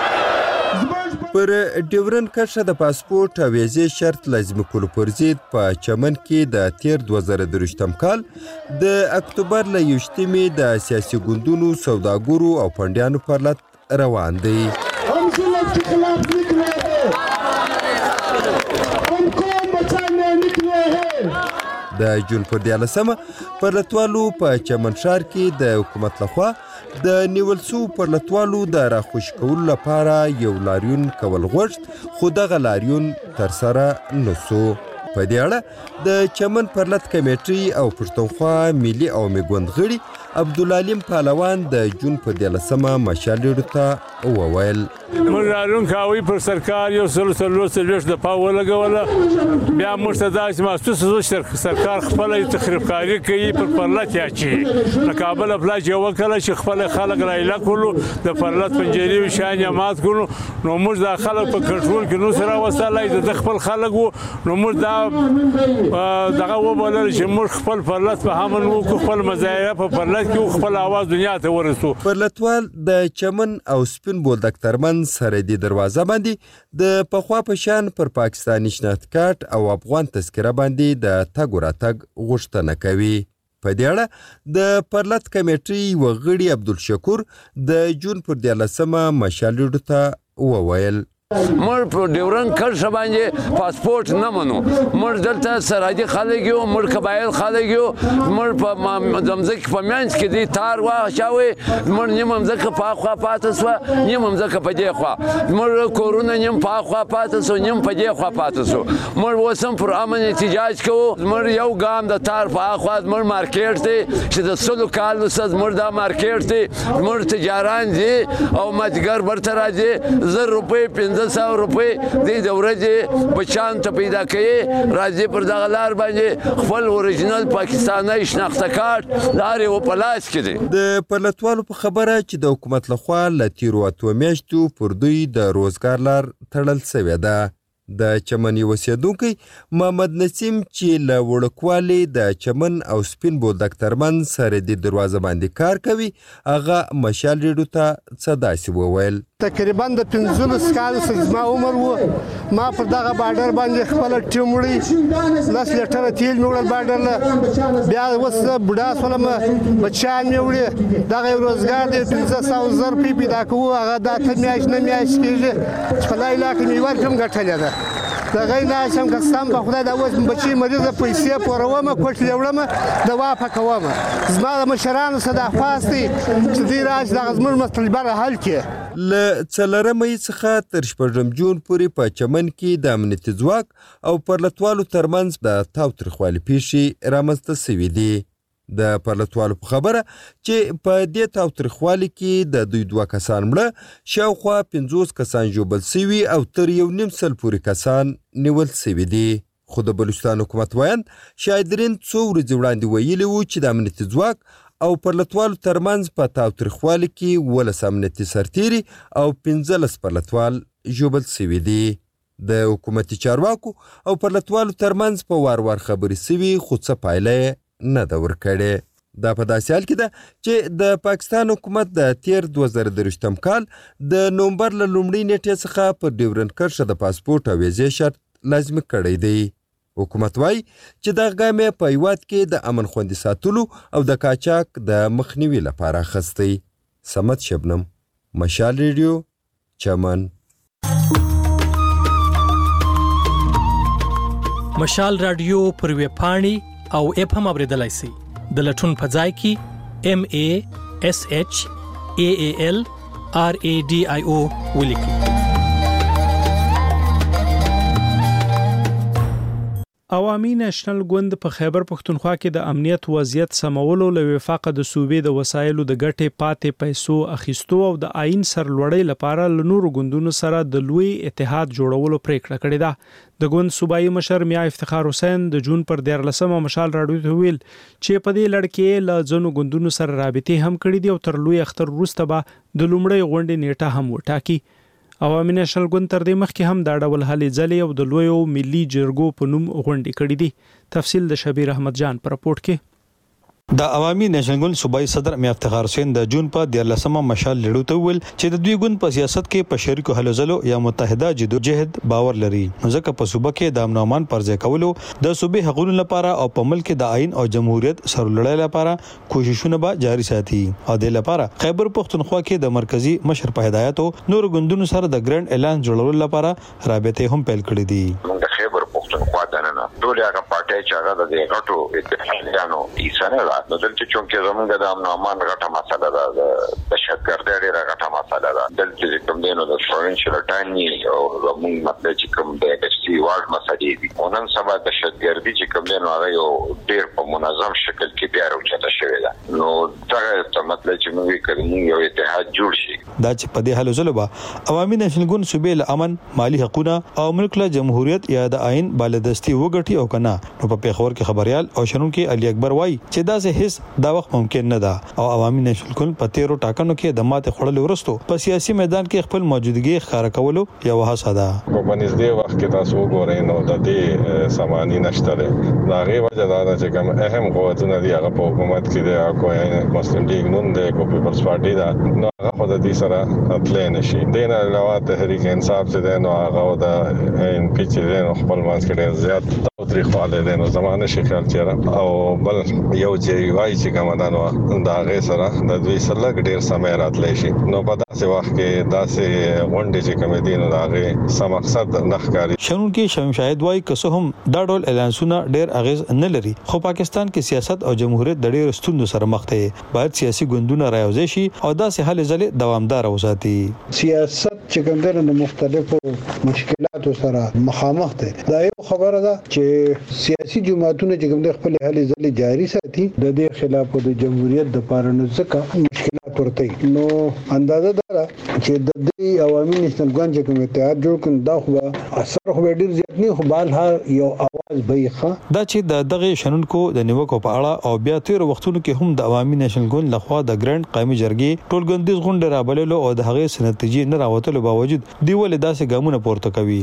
پر ډیورن کرښه د پاسپورت او ویزې شرط لازم کولو پر ضد په چمن کې د تیر 2023 کال د اکتوبر له 21 د سیاسي ګوندونو سوداګرو او پنډیانو پرلط روان دی. د جون پر 14 پرلطوالو په چمن ښار کې د حکومت لخوا د نیول شو پرلطوالو د راخوش کولو لپاره یو لاریون کول غوښت خو دغه لاریون ترسره نشو. په دې اړه د چمن پرلط کمیټې او پښتونخوا ملي او میګوند غړي عبدالعلیم پهلوان د جون په 14 مشال ریډیو ته وویل موږ راروان کاوی پر سرکار یو سلو د پاو لګوله بیا موږ ته داسې محسوس سرکار خپل تخریبکاري کوي پر پرلط یاچي د کابل افلاج یو کله چې خپل خلک رایلا کولو د پرلط پنجري شان مات کولو نو موږ د خلک په کنټرول کې نو سره وسالای د خپل خلک نو موږ دا دغه وبلل چې موږ خپل پرلط په همن وو خپل مظاهره په پرلط کې خپل आवाज دنیا ته ورسو. پرلطوال د چمن او سپین بولدک ترمن سرحدي دروازه باندې د پخوا په شان پر پاکستاني شناخت کارت او افغان تذکره باندې د تګ راتګ غوښتنه کوي. په دې اړه د پرلط کمیټې وغړي عبدالشکور د جون پر 14 مشال ریډیو ته وویل مړ په ډیورن کرښه باندې پاسپورت نه منو مړ دلته سرحدي خلک یو مړ قبایل خلک یو مړ په ځمکې په منځ کې دی تار واچاوی مړ نیم ځمکه په خوا پاتې سوه نیم ځمکه په دې خوا مړ کورونه نیم په خوا پاتې سو نیم په دې خوا پاتې سو مړ اوس هم پر امن احتجاج کوو مړ یو ګام د تار په خوا مړ مارکیټ دی چې د سلو کالو څخه مړ دا مارکیټ دی مړ تجاران دي او مدګر برته راځي 1000 روپۍ 1500 روپۍ د ورځې بچان ته پیدا کوي راځي پر دغه لار باندې خپل اوریجنل پاکستاني شناخته کارت لارې و په لاس کې دی. د پرلطوالو په خبره چې د حکومت لخوا له تیرو 8 میاشتو پر دوی د روزګار لار تړل شوې ده. د چمن یو اوسیدونکی محمد نسیم چې له وړوکوالي د چمن او سپین بولدک ترمنځ سرحدي دروازه باندې کار کوي هغه مشال ریډیو ته څه داسې وویل. تقریبا د 15 کال زما عمر و ما پر دغه بارډر باندې خپل ټیم وړي 10 لیټر تیل میوړل بارډر له بیا وس بډا سولم بچان میوړي دغه روزګار د 1500 زر پیدا کوو هغه د تمیاش نه میاش کیږي خلای لاکه میوار کوم غټلې ده دغه نه سم کسان په خدای دا اوس بچی مریض پیسې پورومه کوټ لیوړم دوا پکوم زما د مشرانو صدا فاستي چې دې راځي د غزمر مطلبه حل کې له څلرمې څخه تر شپږم جون پورې په چمن کې د امنیتي ځواک او پرلتوالو ترمنځ د تاوتریخوالي پیښې رامنځته شوې دي. د پرلتوالو په خبره چې په دې تاوتریخوالي کې د دوی 2 کسان مړه شاوخوا 50 کسان ژوبل شوي او تر 1.5 سل پورې کسان نیول شوي دي. خو د بلوچستان حکومت وایند شاهدرین څو ورځې وړاندې ویلي وو چې د امنیتي ځواک او پرلتوالو ترمنځ په تاوتریخوالي کې 12 امنیتي سرتیري او 15 پرلتوال ژوبل شوي دي. د حکومتي چارواکو او پرلتوالو ترمنځ په وار خبرې شوي خو څه پایله نه ده ورکړې. دا په داسې حال کې ده چې د پاکستان حکومت د تیر 2023 کال د نومبر له لومړۍ نیټې څخه پر ډیورنډ کرښه د پاسپورت او ویزې شرط لازمي کړی دی. حکومت وایي چې دغه ګام یې په هیواد کې د امن خوندي ساتلو او د قاچاق د مخنیوي لپاره اخیستی. صمد شبنم، مشال ریډیو، چمن. مشال رادیو پر ویب پاڼې او اپ هم اوریدلای شئ. د لټون په ځای کې MASHALRADIO ولیکئ. عوامي نېشنل ګوند په خیبر پښتونخوا کې د امنیت وضعیت سمولو له وفاق د صوبې د وسایلو د ګټې پاتې پیسو اخیستو او د آئین سرلوړۍ لپاره له نورو ګوندونو سره د لوی اتحاد جوړولو پریکړه کړې ده. د ګوند صوبایي مشر میا افتخار حسین د جون پر 14 مشال راډیو ته ویل چې په دې لړ کې له ځینو ګوندونو سره رابطې هم کړې دي او تر لوی اختر وروسته به د لومړۍ غونډې نیټه هم وټاکي. عوامي نېشنل ګوند تر دې مخکې هم دا ډول هلې ځلې او د لویو ملي جرګو په نوم غونډې کړې دي. تفصیل د شبیر احمد جان پر رپورټ کې. د عوامي نېشنل ګوند صوبایي صدر میا افتخار حسین د جون په 14 مشال لړو ته ویل چې د دوی ګوند په سیاست کې په شریکو هلو ځلو یا متحده جدوجہد باور لري. ځکه په صوبه کې د امن او امان پر ځای کولو د صوبې حقوقو لپاره او په ملک د آئین او جمهوریت سرلوړۍ لپاره کوششونه به جاري ساتي. او د لپاره خیبر پښتونخوا کې د مرکزی مشر په هدایت او نور ګوندونو سره د ګرانډ اعلان جوړولو لپاره رابطې هم پیل کړې دي. پښتونخوا دننه ټول هغه پارټي چې هغه د غټو اتحادیانو ایسانه ده نو دلته چې زمونږ د امن امان غټه مسله ده د دهشتګردۍ ډېره غټه مسله ده دلته کوم دینو د پروینشل اټارني او زمونږ مطلب چې کوم د ایچ سی وارډ مسلې دي نن سبا د دهشتګردۍ چې کوم دینو هغه یو ډېر په منظم شکل کې بیا راوچته شوې ده نو دا مطلب چې موږ کوي یو اتحاد جوړ شي دا چې په دې حالو زلبا عوامي نېشنل ګوند صوبې له امن مالی حقوقونه او ملک له جمهوریت یا د آئین بالادستی وګټي او کنه نو په پیښور کې خبريال او شنونکو علي اکبر وای چې دا سه هیڅ دا وخت ممکن نه ده او عوامي نېشنل ګوند په تیرو ټاکنو کې د ماته خړل ورستو په سیاسي میدان کې خپل موجودګي ښکارا کولو یو هڅه ده. په نږدې وخت کې تاسو وګورئ نو د دې سامانی نشته ده دا غي وجه دا چې کوم اهم قوتونه دي هغه په حکومت کې دي او کوی مسلم لیگ نون ده کو پیپلز پارټي ده نو هغه خو د دې سره تللی نشي دین علاوه تحریک انصاف څه ده نو هغه د ان پی چې ده خپل مانس کې زیات تاریخواله ده نو زمانه شي خیال چیرې او بل یو چې وای چې کومدانو دا غي سره د دوی سره ډېر سمې راتلی شي نو په داسې وخت کې داسې غونډې چې کوم دي نو دا غي سم مقصد نخکاری شنونکو شمیم شاهد وای که څه هم دا ډول اعلانونه ډېر اغیز نه لري خو پاکستان کې سیاست او جمهوریت د ډېر ستوندو سره مخ ته باید سیاسي ګوندونه راوځي شي او داسې حل ځلې دوامدار وساتي. سیاست چې کوم د مختلفو مشکلاتو سره مخامخ دي دا یو خبره ده چې سیاسي جماعتونه چې کوم د خپل حل ځلې جاري ساتي د دې خلاف د جمهوریت د پارانو ځکه مشکلات ورته نو اندازه ده چې د دې عوامي نېشنل ګوند چې کوم اتحاد جوړ کړي دا خو اثر خو ډېر زیات نه خو بهر یو आवाज بېخه دا چې دغه شنونکو د نیوکو په اړه او بیا تیر وختونو کې هم د عوامي نېشنل ګوند لخوا د ګرانډ قومي جرګې ټولګندیز غونډه رابللو او د هغې نتیجې نه راوتلو باوجود دی ولې داسې ګامونه پورته کوي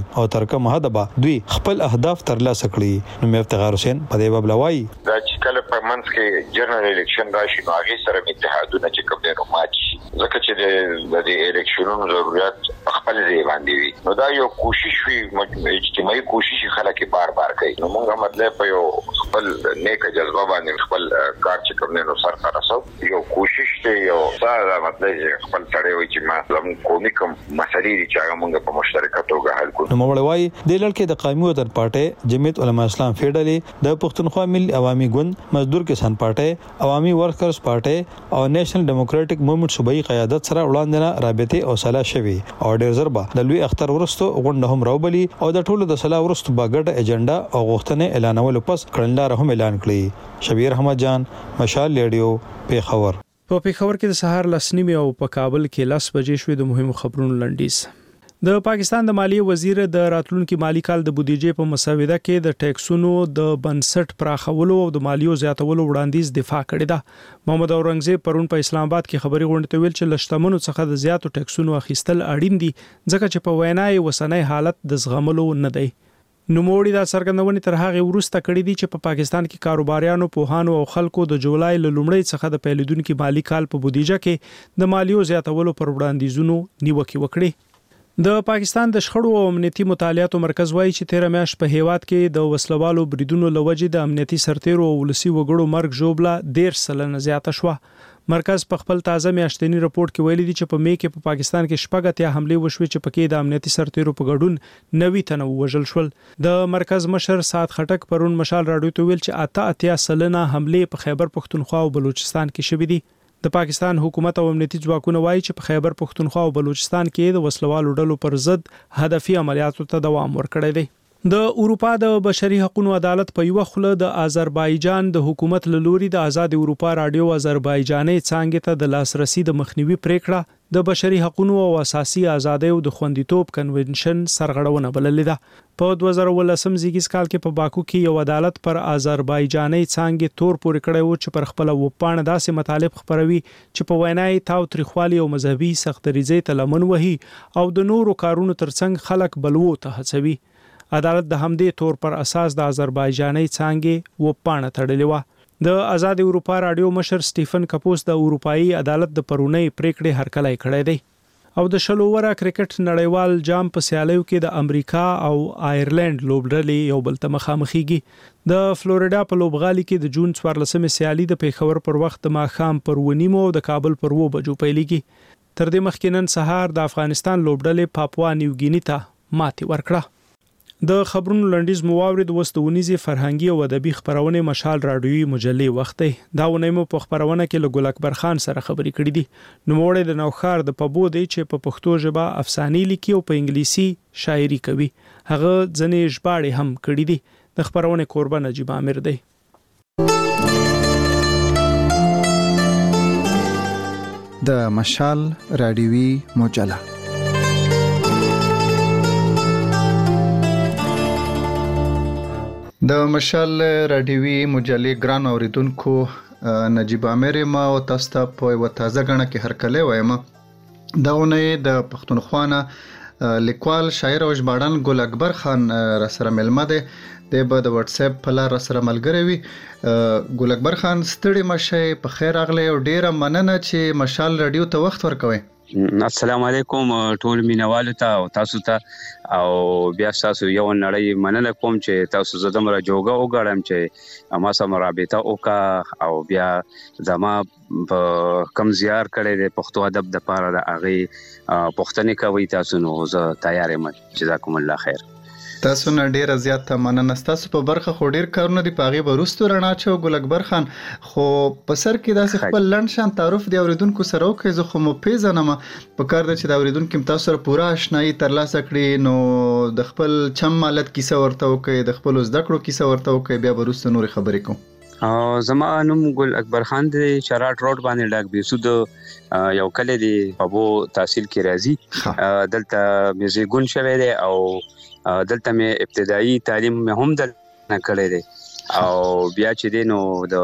او تر کومه حد به دوی خپل اهداف ترلاسه کړي. نو افتخار حسین په دې باب لوي دا چې کله په منځ کې جنرال الیکشن راشي نو هغه سره اتحادونه چې کوم دی نو ماچ ځکه چې د الیکشنونو ضرورت خپل ځای باندې وي نو دا یو کوشش وي اجتماعي کوشش خلک بار کړي. نو موږ مطلب په یو خپل نیک جذبه باندې خپل کار چې کوم نو سر ته رسو یو کوشش دی یو دا مطلب خپل سره وي چې ما زموږ قومي کوم مسلې دي چې هغه موږ په مشترکه توګه حل کړو. نو مولوي د لړکې د قومي وطن پارټي جمعیت علماء اسلام فیډرالي د پښتونخوا ملي عوامي ګوند مزدور کسان پارټي عوامي ورکرز پارټي او نېشنل ډیموکراټک موومېنټ صوبایي قیادت سره وړاندې رابطه او صلاح شوي او ډېر زربه د لوی اختر ورستو غونډه هم راوبلي او د ټولو د صلاح ورستو باګډ ایجنډا او غوښتنې اعلانولو پس کړنلار هم اعلان کړی. شبیر احمد جان مشال ریډیو پیښور. په پیښور کې د سهار 10:30 او په کابل کې 10 بجې شوې. د مهمو خبرونو لنډیز. د پاکستان د مالیې وزیر د راتلونکي مالی کال د بودیجې په مسوده کې د ټیکسونو د بنسټ پراخولو او د مالیو زیاتولو وړاندیز دفاع کړی ده. محمد اورنګزیب پرون په اسلام آباد کې خبري غونډه ته ویل چې لشتمنو څخه د زیاتو ټیکسونو اخیستل اړین دي ځکه چې په وینای وسنۍ حالت د زغملو نه دی. نوموړي دا څرګندونې تر هغه وروسته کړې دي چې په پاکستان کې کاروباریانو پوهانو او خلکو د جولای له لومړۍ څخه د پیلېدونکو مالی کال په بودیجه کې د مالیو زیاتولو پر وړاندیزونو نیوکه وکړي. د پاکستان د شخړو او امنیتي مطالعاتو مرکز وایي چې 13 میاشت په هیواد کې د وسلوالو بریدونو لوجې د امنیتي سرتیرو او ولسی وګړو مرګ ژوبله 13% زیاته شوه. مرکز په خپل تازه میاشتنی راپور کې ویلي دي چې په می کې په پاکستان کې شپږ حمله وشوه چې پکې د امنیتي سرتیرو په ګډون 90 تنه وژل شول. د مرکز مشر سعد خټک پرون مشال راډیو ته ویل چې 88% حمله په خیبر پښتونخوا او بلوچستان کې شوې دي. د پاکستان حکومت او امنیتي ځواکونه وایي چې په خیبر پښتونخوا او بلوچستان کې د وسلوالو ډلو پر ضد هدفي عملیاتو ته دوام ورکړی دی. د اروپا د بشري حقوقو عدالت په یو خله د آذربایجان د حکومت لوري د آزاد اروپا رادیو آذربایجاني څنګه ته د لاسرسي د مخنیوي پریکړه د بشري حقوقو او اساسي ازادیو د خوندیتوب کنونشن سرغړونه بللې ده. په 2018 زیږیز کال کې په باکو کې یو عدالت پر آذربایجاني څنګه تور پورې کړی و چې پر خپل وپانه داسې مطالب خبروي چې په وینای تاو تاریخوالي او مذهبي سختریزي تلمن وهي او د نورو کارونو ترڅنګ خلک بلوو ته هڅوي. عدالت د همدې تور پر اساس د آذربایجاني څنګه وپانه تړلې و. د آزاد اروپا رادیو مشر سټیفن کپوس د اروپאי عدالت د پرونی پریکړې هرکلی کړی دی. او د شلووره کرکټ نړیوال جام په سیالیو کې د امریکا او آیرلند لوبډلې یو بل ته مخامخېږي. د فلوریدا په لوبغالي کې د جون 14 سیالي د پیښور پر وخت د ماښام پر 9 او د کابل پر 2 بجو پیلېږي. تر دې مخکې نن سهار د افغانستان لوبډلې پاپوا نیوګینی ته ماتې ورکړه. د خبرونو لنډیز مواورید وستونیزي فرهنګي او ادبي خبرونه مشال رادیوي مجلې وخت دی. دا ونیمو په خبرونه کې له ګل اکبر خان سره خبرې کړې دي. نوموړی د نوخار د پبو دی چې په پښتو ژبه افسانې لیکي او په انګلیسي شاعري کوي. هغه ځنې ژباړې هم کړې دي. د خبرونه کوربه نجیب عامر دی. د مشال رادیوي مجله د مشال رادیوي مجلې ګران اوریدونکو نجیب عامر ما او تاسو ته په یو تازه غنه کې هرکلی وایم. داونه د پښتونخوا نه لیکوال شاعر او ژباړن ګل اکبر خان را سره ملمه ده. د به د واتس اپ په لار سره ملګری وي. ګل اکبر خان ستړي مشه په خیر اغله او ډیره مننه چې مشال رادیو ته وخت ورکوي. السلام علیکم ټول مینوالو ته او تاسو ته او بیا تاسو یو نړۍ مننه کوم چې تاسو زدم را جوګه وګړم چې ما سره رابطه وکا او بیا زما په کم زیار کړي د پښتو ادب د پاره د اغه پښتنې کوي تاسو نو زه تیار یم. جزاکم الله خیر. تاسو نه ډیره زیاته مننه. تاسو په برخه خو ډیر کارونه دی پاغي برستو رڼا چو ګل اکبر خان خو په سر کې داسې خپل لند شان تعارف دی اوریدونکو سره وکړي. زه خو مو پیژنم په کار د چې د اوریدونکو تاسو سره پوره آشنایی ترلاسه کړي نو د خپل چم مالت کیسه ورته وکړي د خپل زده کړو کیسه ورته وکړي بیا برستو نور خبرې کوم. زما نوم ګل اکبر خان دی. شراټ روډ باندې ډاک بیسود یو کله دی په تحصیل کې راځي. دلته میوزیک ګون شوی دی او دلته مې ابتدایي تعلیم مې هم دلته کړی دی او بیا چې دینو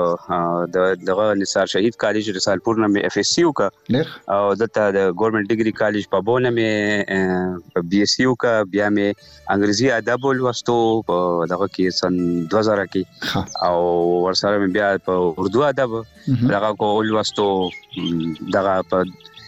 د نثار شهید کالج رسالپور نه اف اس سی وکا او دته د ګورنمنت ډیګري کالج په بونه مې بي اس سی وکا بیا مې انګریزي ادب ولوستو دغه کې سن 2000 کې او ورسره مې بیا په اردو ادب دغه کو ولوستو دغه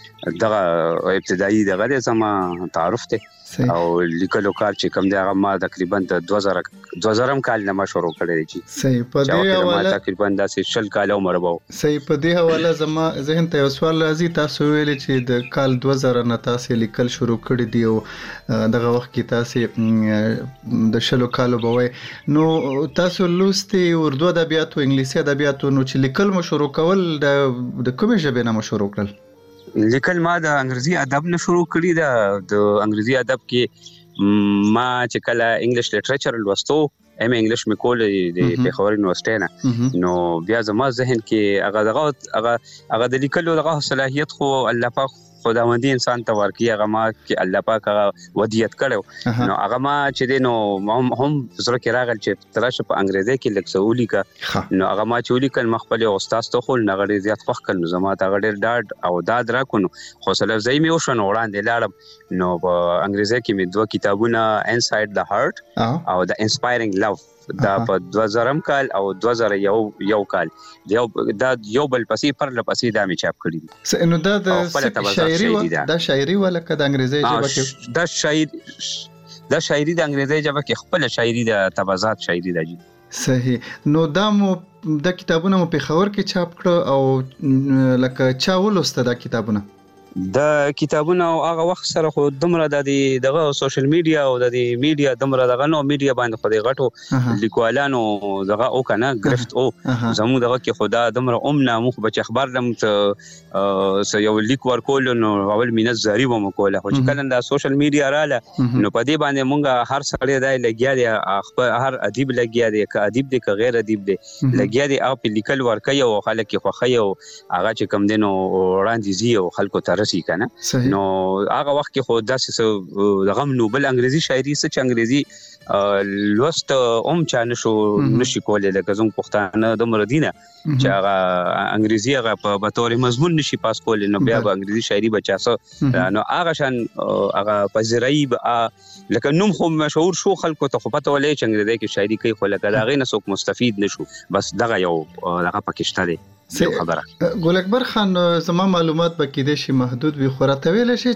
ابتدایي دغه زما تعارف ته او لیکلو کار چې کوم دی هغه ما تقریبا 2000 کال نه ما شروع کړی دی. صحیح په دې حواله تقریبا 10 کال عمر وو. صحیح په دې حواله زما ذهن ته سوال راځي تاسو ویل چې د کال 2000 نه تاسو لیکل شروع کړی دی او دغه وخت کې تاسو د شلو کالو بوي نو تاسو لوستي اردو ادبیات او انګلیسي ادبیات نو چې لیکل مو شروع کول د کومې ژبې نه مو شروع کړل؟ لیکل ما د انګریزي ادب نه شروع کړی دا د انګریزي ادب کې ما چې کله انګلیش لټریچر لوستو انګلیش مې کول د پیښور یونیورسيټي نه نو بیا زما ذهن کې هغه د لیکلو دغه صلاحیت خو الله پاک خداوندی انسان ته ورکی هغه ما کې الله پاک هغه ودیت کړو نو هغه ما چې دینو هم زړه کې راغل چې تراشه په انګریزي کې لکسولي کا نو هغه ما چې ولیکل مخبل استاد ته خل نغړې زیات خوښ کړ نو زما ته غډیر ډاډ او داد را کو نو حوصله افزای مې وشو وړاندې لاړم نو په انګریزي کې مې 2 کتابونه انساید د هارت او د انسپایرینګ لوف دا په 2000 کال او 2001 کال دا یو بل پسې پر لپسې دا می چاپ کړی نو دا د شاعري ولا کده انګریزي ژبه کې دا شاعري د انګریزي ژبه کې خپل شاعري د تبازات شاعري دی. صحیح نو دا مو د کتابونه مو په خبر کې چاپ کړ او لکه چا ولسته دا کتابونه د کتابونه او هغه وخت سره خو دمره د دغه سوشل میډیا او د میډیا دمره دغه نو میډیا باندې خو د غټو لیکوالانو دغه او کنه گرفت او زمو دغه کې خدا دمره نه مخ بچ اخبار لم ته یو لیک ورکول نو اول مینه زری و مکوله خو چې کله د سوشل میډیا رااله نو په دې باندې مونږه هر سړی دای لګیا دی هر ادیب لګیا دی ک ادیب دی ک غیر ادیب دی لګیا دی او په لیکل ورکي او خلک خو خي او هغه چې کم دینو وړاندې زی او خلکو ته رسی کنه نو هغه وخت کې خو داسې دغه نوبل انګریزي شاعري څه انګریزي لوست چا نشي کولای لکه زموږ پښتانه د مردینه چې هغه انګریزي هغه په تور مضمون نشي پاس کولای نو بیا به انګریزي شاعري بچاسه نو هغه شان هغه پذیرای لکه نوم خو مشهور شو خلکو ته خو پته ولې چې انګریزي کې شاعري کوي خو لکه دا غي نه څوک مستفید نشو بس دغه یو هغه پاکستان دی خبره. ګل اکبر خان زما معلومات به کېدې شي محدود وي خو راته ویل شي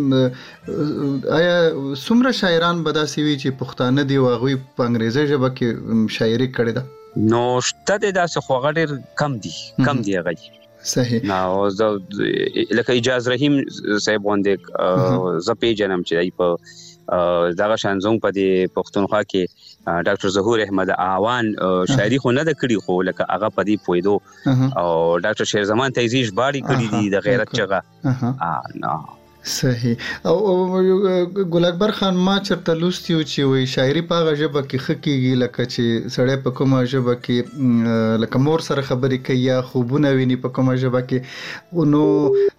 چې آیا څومره شاعران به داسې وي چې پښتانه دي او هغوی په انګریزي ژبه کې شاعري کړې ده؟ نو شته داسې خو هغه ډېر کم دي هغه. صحیح نو لکه اجاز رحیم صاحب باندې ز پیجنم چې په دغه شان زوم په دې پښتونخوا کې ډاکټر ظهور احمد اعوان شاعري خو نه د کړي خو لکه هغه په دې پویدو او ډاکټر شیر زمان تیزیش باړي کړي دي د غیرت چغه نو صحیح او ګل اکبر خان ما چرته لوستیو چې وي شاعري په هغه ژبه کې خکېږي لکه چې سړی په کومه ژبه کې لکه مور سره خبرې کوي یا خوبونه ویني په کومه ژبه کې نو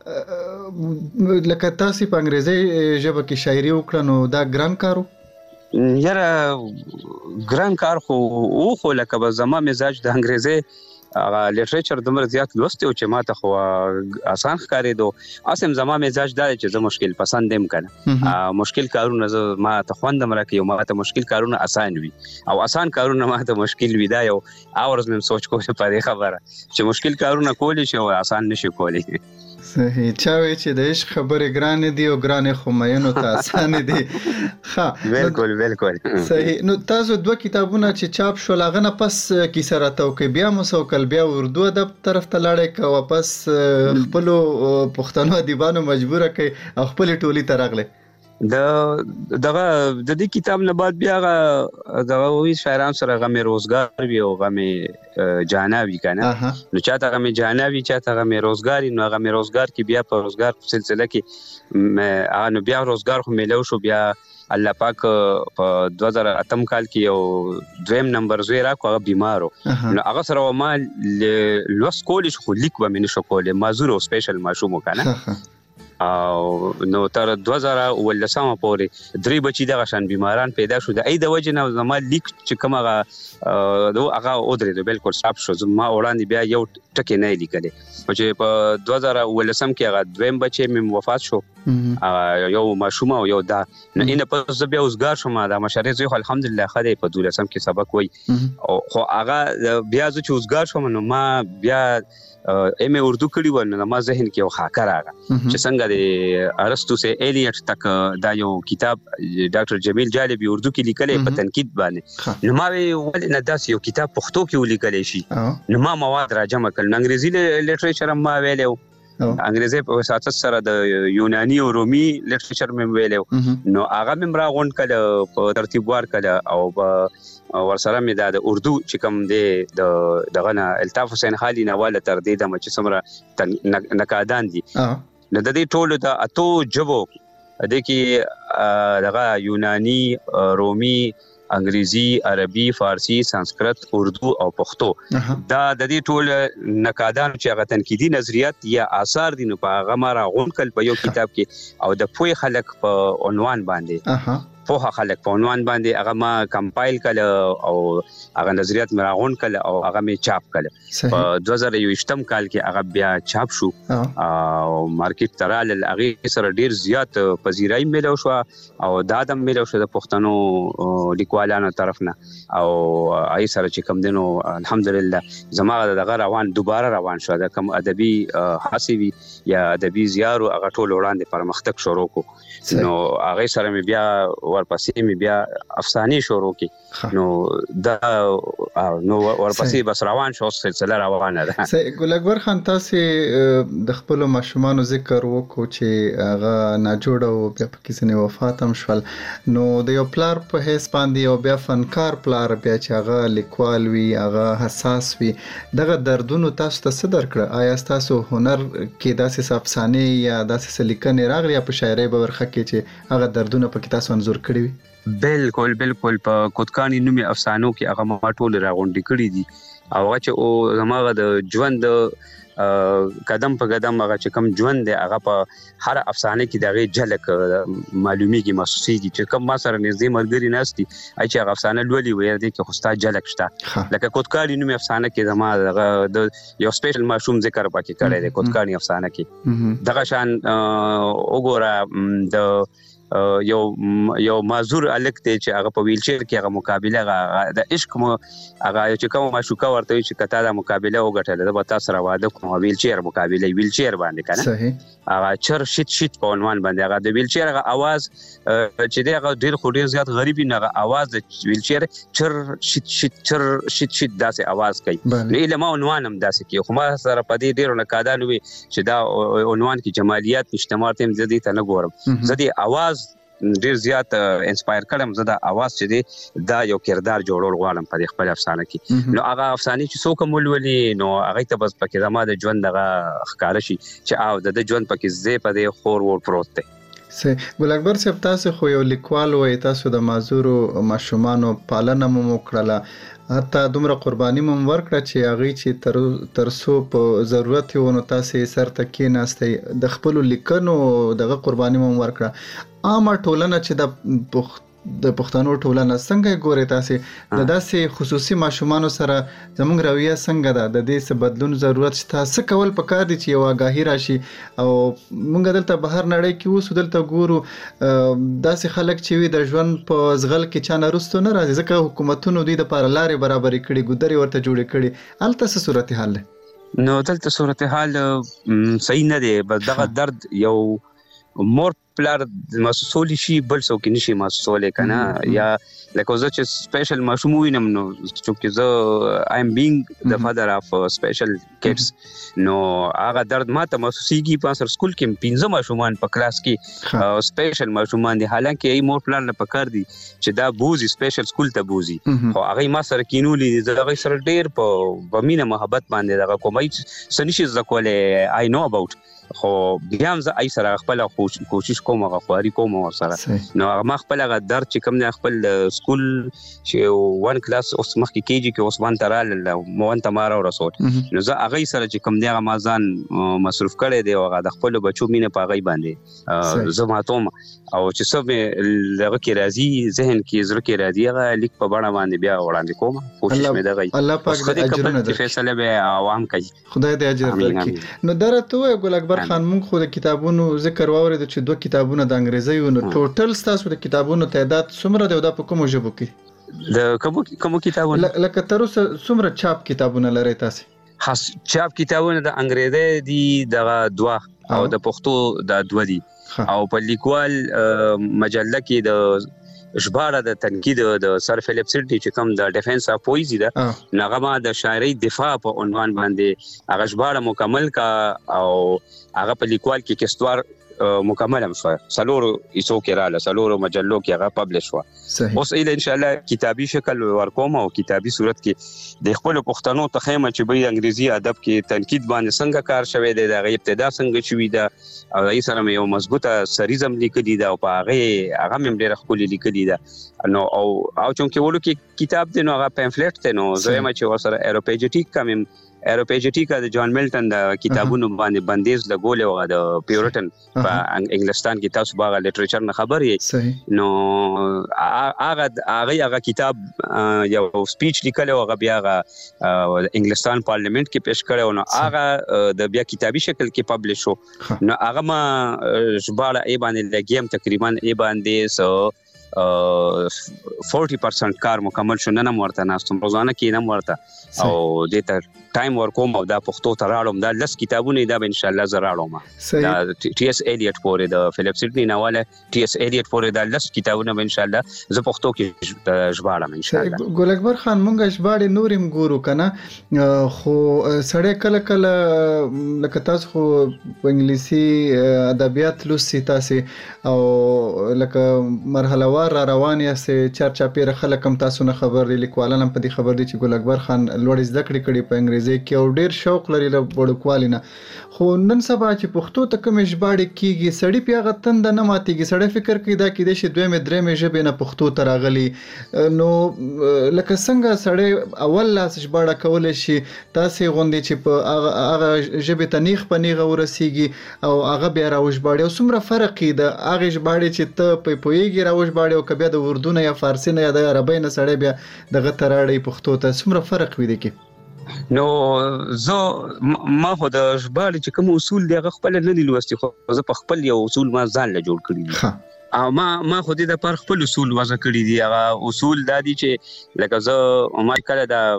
لکه تاسو په انګریزي ژبه کې شاعري وکړه نو دا ګران کارو یاره ګران کار خو لکه به زما مزاج د انګریزي هغه لټریچر دمر زیات لوستي او چې ما ته خو آسان ښکارېدو اسم زما مزاج دا چې زه مشکل پسند هم کنه مشکل کارونه ما ته خوندم راکې او ما ته مشکل کارونه آسان وي او آسان کارونه ما ته مشکل وي دا یو اورز مم سوچ کوم په دې خبره چې مشکل کارونه کولی شي او آسان نشي کولی. صحیح چا وی چې د عشق خبرې ګرانې دي او ګرانې خو مینو ته اسانه دي. ها بالکل صحیح نو تاسو 2 کتابونه چې چاپ شول هغه نه پس کیسه راته وکي بیا مسوکل بیا اردو ادب طرف ته لاړې کا واپس خپل پښتنو ادیبانو مجبور کړي او خپل ټولي ته راغله دغه د دې کتاب نه بعد بیا دغه وی شاعران سره غمه روزګار وی او غمه جاناوی کنه نو چاته غمه جاناوی چاته غمه روزګاری نو غمه روزګار کې بیا په روزګار په سلسله کې نو بیا روزګار خو ملو شو بیا الله پاک په 2008 کال کې یو دویم نمبر زوی را کو بیمارو نو هغه سره ما لوس کولې خو لیک به مې نشو کولې مازور او سپیشل ماشوم کنه او نو تر 2019 پورې 3 بچي دغه شان بیماران پیدا شو د اې د وجه نه زما لیک چې کومه هغه اودرې بالکل صاحب شو زما وړاندې بیا یو ټکی نه لیکلې چې په 2019 کې هغه دویم بچي مې وفات شو یو ماشوم او یو دا نه په بیا اوسګار شوم دا مشاري زه الحمدلله خدای په 12 کې سبق وای خو هغه بیا چې اوسګار شوم نو ما بیا ایم اردو کړی و نو ما ذهن کې یو خاکه راغله چې څنګه د ارسطو سے ایلیټ تک دا یو کتاب ډاکټر جمیل جالبی اردو کې لیکلې په تنقید باندې نو ما ول نه داس یو کتاب پښتو کې ولیکل شي نو ما مواد را جمع کړل انګریزي لټریچر ما ویلو انګریزي په وساتت سره د یوناني او رومي لټریچر مې ویلو نو هغه مې راغون کړه په ترتیب ور کړه او ورسره مې د اردو چې کوم دی دغه نه الطاف حسین خالي نواله تر دې د مچ سمره نقادان دي نو د دې ټولو د اتو جبو د کې دغه یوناني رومي انګریزي عربي فارسی سانسکرت اردو او پښتو دا د دې ټول نقادانو چې هغه تنقیدي نظریات یا آثار دي نو په هغه ما راغون کړ په یو کتاب کې او د پوی خلک په عنوان باندې په خلک په عنوان باندې هغه ما کمپایل کړ او هغه نظریات مې راغون کړ او هغه مې چاپ کړ په 2020 کال کې هغه بیا چاپ شو او مارکیټ ترال هغه سره ډیر زیات پذیرای ملو شو او دا د ملو شو د پښتنو لیکوالانو طرف نه او ای سره چې کم دینو الحمدلله زماغه دغه دوباره روان شو د کم ادبي حاسبي یا ادبي زیارو هغه ټول وړاندې پرمختګ شروع کو نو هغه سره مې بیا ورپسې مې بیا افسانې شروع کی نو دا نو ورپسې بس روان شو سلسله روانه ده ګل اکبر خان تاسو د خپل ماشومان ذکر وکړو چې هغه ناجوړ او بیا پکې سنې وفات هم شول نو د یو پلار په هیڅ باندې او بیا فنکار پلار بیا چې هغه لیکوال وي هغه حساس وي دغه دردونو تاسو ته څه درکړه آیا تاسو هنر کې داسې افسانې یا داسې لیکنې راغلي په شاعرۍ به ورخه کې چې هغه دردونه پکې تاسو انځور کړی وي بالکل په کوتکانی نومي افسانو کې هغه ما ټول راغونډې کړې دي او هغه چې او زموږ د ژوند قدم په قدم هغه چې کوم ژوند دی هغه په هر افسانه کې دغه جلک معلومیږي محسوسيږي چې کوم ما سره نږدې مرګري ناشتي چې هغه افسانه لولي وي د کې خوستا جلک شته لکه کوتکانی نومي افسانه کې زموږ د یو سپیشل ماشوم ذکر پکې کړی دی کوتکانی افسانه کې دغه شان وګوره د یو معذور الک ته چې هغه په ویلچر کې هغه مقابله د عشق هغه چې کوم مشوکا ورته چې کته د مقابله وګټل د تاسو را واده کوم ویلچر مقابله ویلچر باندې کنه صحیح هغه چر شت په عنوان باندې هغه د ویلچر هغه आवाज چې دغه ډیر خو ډیر زیات غریبي نه आवाज د ویلچر چر شت داسې आवाज کوي نو علماء عنوان هم داسې کوي خو ما سره په دې ډیر نه کادان وي چې دا عنوان کې جمالیات اجتماعات هم زدي ته نه ګورم زدي आवाज ډیر زیات انسپایر کړم زه د आवाज چې دی دا یو کردار جوړول غواړم په خپل افسانه کې نو هغه افسانه چې څوک مولولي نو هغه ته بس پکې زما د ژوند دغه ښکار شي چې او د ژوند پکې زی په دې خور ور پروت دی ګل اکبر صاحب تاسو خو یو لیکوال وای تاسو د معذورو ماشومانو پالنه مو وکړه حتی دومره قرباني مو ورکړه چې هغه چې ترسو په ضرورت یو نو تاسو سر تکې نهسته د خپل لیکنو دغه قرباني مو ورکړه عامه ټولنه چې د پښتنو ټولنه څنګه ګوري تاسو د داسې خصوصي ماشومانو سره زموږ رویه څنګه ده د دې څه بدلون ضرورت شته څه کول پکار دي چې یو آگاهی راشي او موږ دلته بهر نړۍ کې اوس دلته ګورو داسې خلک چې وي د ژوند په ځغل کې چا نه رستو نه راځي ځکه حکومتونو دوی د لپاره لارې برابرې کړي ګودرې ورته جوړې کړي هلته څه صورتحال ده نو دلته صورتحال صحیح نه دی بس دغه درد یو مور پلار محسوسول شي بل څوک نشي محسوسول کنه یا لکه زه چې سپیشل ماشوم وینم نو چې زه آی ام بینګ د فادر اف سپیشل کډز نو هغه درد ماته محسوسيږي په سر سکول کې 15 ماشومان په کلاس کې سپیشل ماشومان دي حالانکه ای مور پلان نه پکار دي چې دا بوزي سپیشل سکول ته بوزي خو هغه ما سره کینولې زغه سره ډیر په مینه محبت باندې دغه کومای سنشي زکوله آی نو اباوت خو بیا هم زه ای سره خپل کوشش کوم او خواري کوم سره نو ما خپل غدر چې کوم نه خپل سکول چې 1 کلاس اوس مخکې کېږي کې اوس وان ترال مون تماره ورسول نو زه هغه سره چې کوم نه رمضان مصروف کړي دی او د خپل بچو مینه په غي باندې زه ماتوم او چې څه مې لږه کې راځي ذهن کې زړه کې راځي هغه لیک په بڼه باندې بیا وړاندې کوم کوشش مې دغه الله پاک دې اجرونه درکړي فیصله به عوام کوي خدای دې اجر درکړي نو درته ګل اکبر خان مونږ خو د کتابونو ذکر واورید چې 2 کتابونه د انګریزي نو ټوټل تاسو د کتابونو تعداد څومره دی او د په کومو ژبو کې د کومو کتابونه لکه تر اوسه څومره چاپ کتابونه لري تاسو چاپ کتابونه د انګریزي دي دغه 2 او د پښتو د 2 دي او په لیکوال مجله کې د ژباړه د تنقید د سر فلیپ سیډنی چې کوم د ډیفنس اف پویزي ده نغمه د شاعري دفاع په عنوان باندې هغه ژباړه مکمل کا او هغه په لیکوال کې کستوار مکمل هم شو سلورو ایسو کې رااله سلورو مجلو کې هغه پبلش شو اوس ان شاء الله کتابي شکل ورکوم او کتابي صورت کې د خپل پښتنو ته خیمه چې به انګریزي ادب کې تنقید باندې څنګه کار شوی دی د ابتدا څنګه شوی دی او ای سره یو مضبوطه سریزم لیکلی دا او په هغه هم ډېر خپل لیکلی دا نو او چونکه ولو کې کتاب دی نو هغه پمفلټ ته نو زما چې ورسره ایروپیجټیک کوم ایروپیجټیکا د جان ملټن د کتابونو باندې بندیز لګول او د پیورټن په انګلستان کې تاسو باغ لټریچر نه خبر یې نو هغه کتاب یو سپیچ لیکل او هغه بیا انګلستان پارلیمنت کې پیش کړو نو هغه د بیا کتابي شکل کې پبلش شو نو هغه ما ژباړه ای باندې لګیم تقریبا ای باندې سو 40% کار مکمل شو نه ورته ناستم روزانه کې نه ورته او د ته ټایم ورکوم او دا پښتو ته راړم دا لس کتابونه دا ان شاء الله زراړم دا ټي اس ایلیټ پورې د فلیپ سیډنی ناواله ټي اس ایلیټ پورې دا لس کتابونه ان شاء الله ز پښتو کې ژباړم ان شاء الله ګل اکبر خان مونږ ژباړې نورم ګورو کنه خو سړی کله کله لکه تاسو خو په انګلیسي ادبیات لوستي تاسو او لکه مرحله وار روان یې چرچا پیر خلک هم تاسو نه خبر لیکوالان هم په دې خبر دي چې ګل اکبر خان لوړ زده کړې په انګریزي کې او ډیر شوق لري له وړوکوالینه خو نن سبا چې پښتو ته کوم ژباړې کیږي سړی پیغه تند نه ماتيږي سړی فکر کوي دا کې د شي دوه مې درې مې ژبه نه پښتو ته راغلي نو لکه څنګه سړی اول لاس ژباړه کول شي تاسو غوندي چې په هغه ژبه ته نیخ په نیغه ورسیږي او هغه بیا راوژباړي او څومره فرق دی هغه ژباړې چې ته په پویږي راوژباړي او کبه د اردو نه یا فارسی نه یا د عربی نه سړی بیا دغه تراړي پښتو ته څومره فرق وي دی کې نو زه ما خو د ژباړې چې کوم اصول دی هغه خپل نه دي لوستي خو زه په خپل یو اصول ما ځان له جوړ کړی او ما خو دې د پر خپل اصول وضع کړی دي هغه اصول دا دي چې لکه زه ما کله دا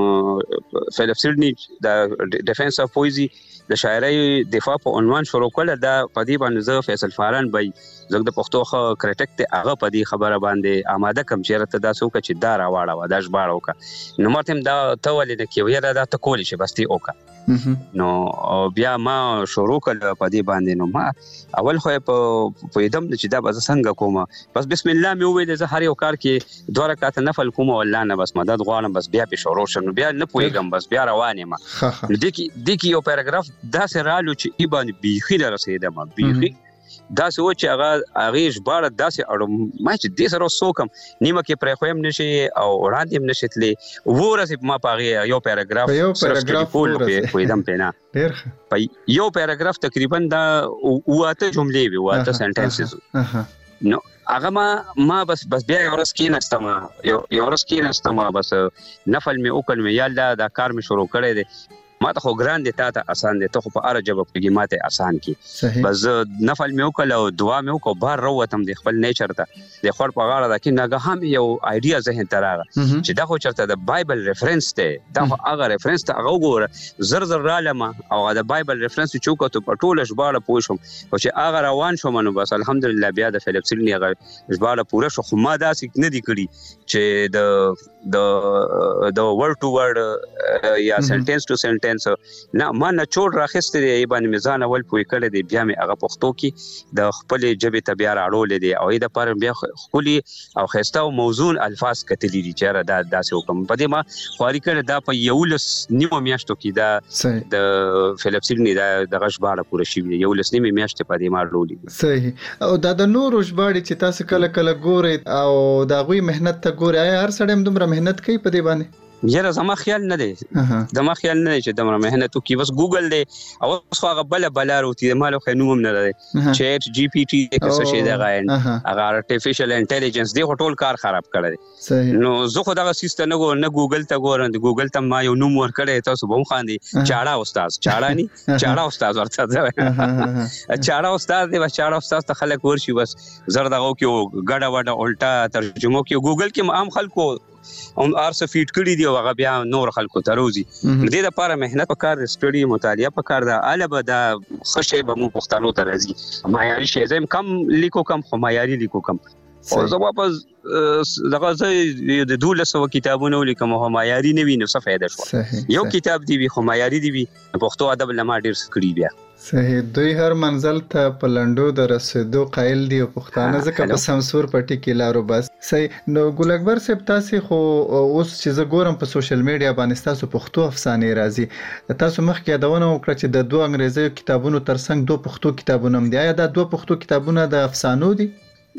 فلیپ سیډنی د ډیفنس اف پویزي د شاعري دفاع په عنوان شروع کړل دا په دې باندې زه فیصل فاران بای زګ د پښتو خو کرټیک ته هغه په دې خبره باندې آماده کم چیرته دا څوک چې دا راواړه و دا ژباړه وکړه نو مرته دا ته ولې نه کیوي دا ته کول شي بس تی وکړه نو بیا ما شروع کړل په دې باندې نو ما اول خو په دم چې دا بس څنګه کوم بس بسم الله مې وویل زه هر یو کار کې 2 رکعات نفل کوم والله نه بس مدد غواړم بس بیا په شروع شنو بیا نه پويګم بس بیا روانه ما د کی یو پیراګراف دا سرالو چې ایبان بیخي رسیدم بیخي دا سو چې هغه ژباړه داسې اړم ما چې د سره سوکم نیمه کې پرې خویم نشي او وړاندې هم نشتلې ورسې ما پاغه یو پیراګراف په دم پینا په یو پیراګراف تقریبا دا واته جملې وي واته سنټنسز نو هغه ما بس بیا ورس کې نستم یو ورس کې نستم بس نفل می وکړ می یاله دا کار می شروع کړی دی ما ته خو ګران دي ته آسان دي ته خو په عربي کې ماته آسان کی بس نفل مې وکړ او دعا مې وکړ بهر وروتم د خپل نیچر ته د خور په غاړه ده کې ناګه هم یو آیډیا ذهن ته راغله چې دا خو چرته د بایبل ریفرنس ته دا هغه ریفرنس ته هغه وګوره زر رالم او د بایبل ریفرنس چې چوکو په ټوله ژباړه پوه شم او چې هغه روان شوم نو بس الحمدلله بیا د فلیپ سیډنی هغه ژباړه پوره شو خو ما داسې نه دی کړی چې د ورډ ټو ورډ یا سنټنس ټو سنټنس ساينس نه ما نه چور راخسته دی باندې میزان اول پوي کړی دی بیا مې هغه پښتو کې د خپل جبه ته بیا راړول دي او دا پر بیا خولي او خسته او موزون الفاظ کتلی دي چې را داسې حکم په دې ما خواري کړی دا په یولس نیمه میاشتو کې دا د فلیپ سیډنی دا د غشباړه پوره شي یولس نیمه میاشت په دې ما لولې صحیح او دا د نورو ژباړې چې تاسو کله کله ګورئ او دا غوي مهنت ته ګورئ هر سړی دومره مهنت کوي په دې باندې یاره زما خیال نه دی زما خیال نه دی چې دمره مهنت وکي بس ګوګل دی او خو هغه بل روتي مالو خنوم نه دی چیټ جی پی ټي څه شي دی غاین هغه ارتفیشل انټيليجنس دی ټول کار خراب کړی نو زه خو دا سیستم نه ګوګل ته ګورم ګوګل ته ما یو نوم ور کړی تاسو به خاندي چاړه استاد چاړه ني چاړه استاد ورته چاړه استاد دی بس چاړه استاد ته خلک ورشي بس زردغو کې ګډه وډه الټا ترجمه کې ګوګل کې عام خلکو هم ارسه فیټ کړی دی او هغه بیا نور خلکو ته روزي دې لپاره مهنت وکړ سټډي مطالعه وکړ دا البه دا خشه به مو پښتنو ته راځي معیاري شی زم کم لیکو کم خو معیاري لیکو کم او زه واپس دغه زه د 1200 کتابونه لیکم او معیاري نه وینم څه فائدہ شو یو کتاب دی خو معیاري دی پښتو ادب لمه ډیر سکړي بیا صحیح دوی هر منزل ته پلندو د رسیدو قائل دی او پښتانه ځکه په سمسور پټی کې لارو بس صحیح نو ګل اکبر صاحب تاسو خو اوس چې زه ګورم په سوشل میډیا باندې تاسو پښتو افسانې راځي تاسو مخکې یادونه وکړه چې د دوه انګریزي کتابونو ترڅنګ دوه پښتو کتابونه هم دي آیا دا دوه پښتو کتابونه د افسانو دي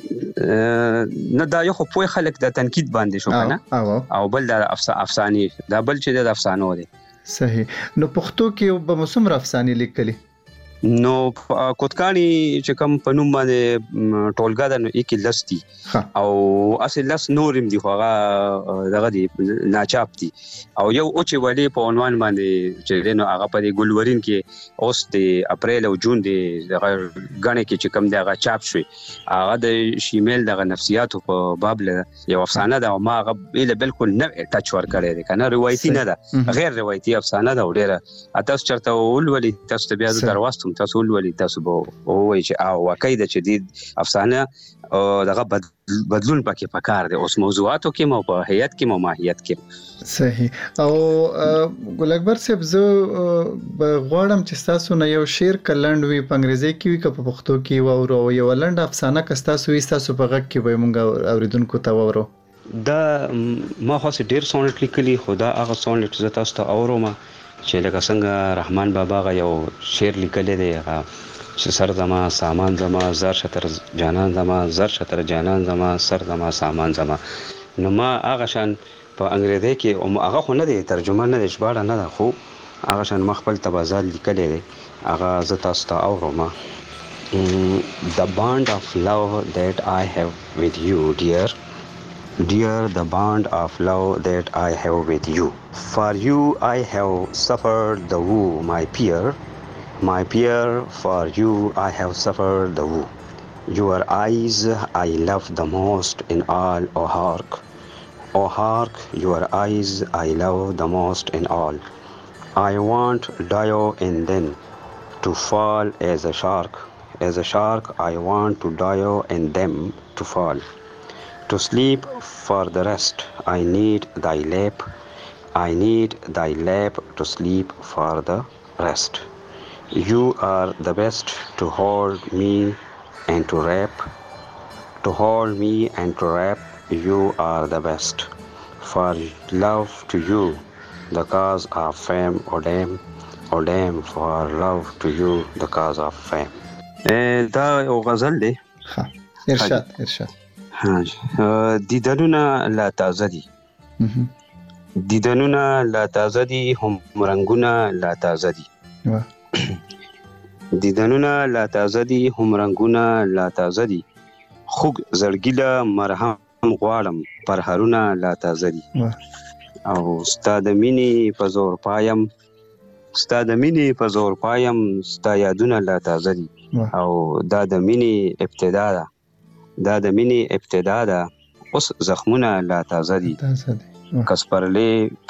نه دا یو خو په خلک د تنقید باندې شو کنه او بل د افسانې دا بل چې د افسانو دي صحیح نو پښتو کې به مسمر افسانې لیکلي نو کوتکانی چې کوم په نوم باندې ټولګا د یک لستی او اصل لس نورم دی خو هغه دغه دی ناچاپ دی او یو او چې ولی په عنوان باندې چې نو هغه په ګلورین کې اوس د اپریل او جون دی دغه غنې کې چې کوم دغه چاپ شوی هغه د شیمیل دغه نفسیاتو په باب له یو افسانه ده او ما هغه بالکل نه ټچ ور کړی دی کنه روایتي نه ده غیر روایتي افسانه ده ډیره تاسو چرته ولولي تاسو بیا درواستم تاسو ولولي تاسو به وایي چې او واقعي د چې افسانه دغه بدلون پکې پکار دی اوس موضوعاتو کې مو په هيئت کې مو ماهیت کې صحیح او ګل اکبر صاحب زه غواړم چې تاسو نه یو شعر کلند وي په انګریزي کې وي که په پښتو کې وو یو لنډ افسانه که تاسو وي تاسو په غږ کې به مونږ اوریدونکو ته وورو دا ما خو ډیر سونټ لیکلي خدا هغه سونټ زه تاسو ته اورم چې لکه څنګه رحمان بابا غا یو شعر لیکلی دی چې سر زما سامان زما زر شتر جانان زما زر شتر جانان زما سر زما سامان زما نو ما هغه شان په انګریزي کې او هغه خو نه دی ترجمه نه دی ژباړه نه ده خو هغه شان مخبل تبازال لیکلی دی هغه زه تاسو ته اورم The bond of love that I have with you dear Dear, the bond of love that I have with you. For you I have suffered the woe, my peer, for you I have suffered the woe. Your eyes I love the most in all, O hark, your eyes I love the most in all. I want Dio in them to fall as a shark I want to Dio in them to fall. To sleep for the rest, I need thy lap to sleep for the rest. You are the best to hold me and to wrap. You are the best. For love to you, the cause of fame, O damn, for love to you, the cause of fame. دا یو غزل دی. ارشاد. دیدنونه لا تازه دي دیدنونه لا تازه دي هم رنگونه لا تازه دي دیدنونه لا تازه دي هم رنگونه لا تازه دي خوږ زړګیله مرهم غواړم پرهرونه لا تازه دي او ستا د مینې په زور پایم ستا یادونه لا تازه دي او دا د مینې ابتدا ده اوس زخمونه لا تازه دي کسپرلې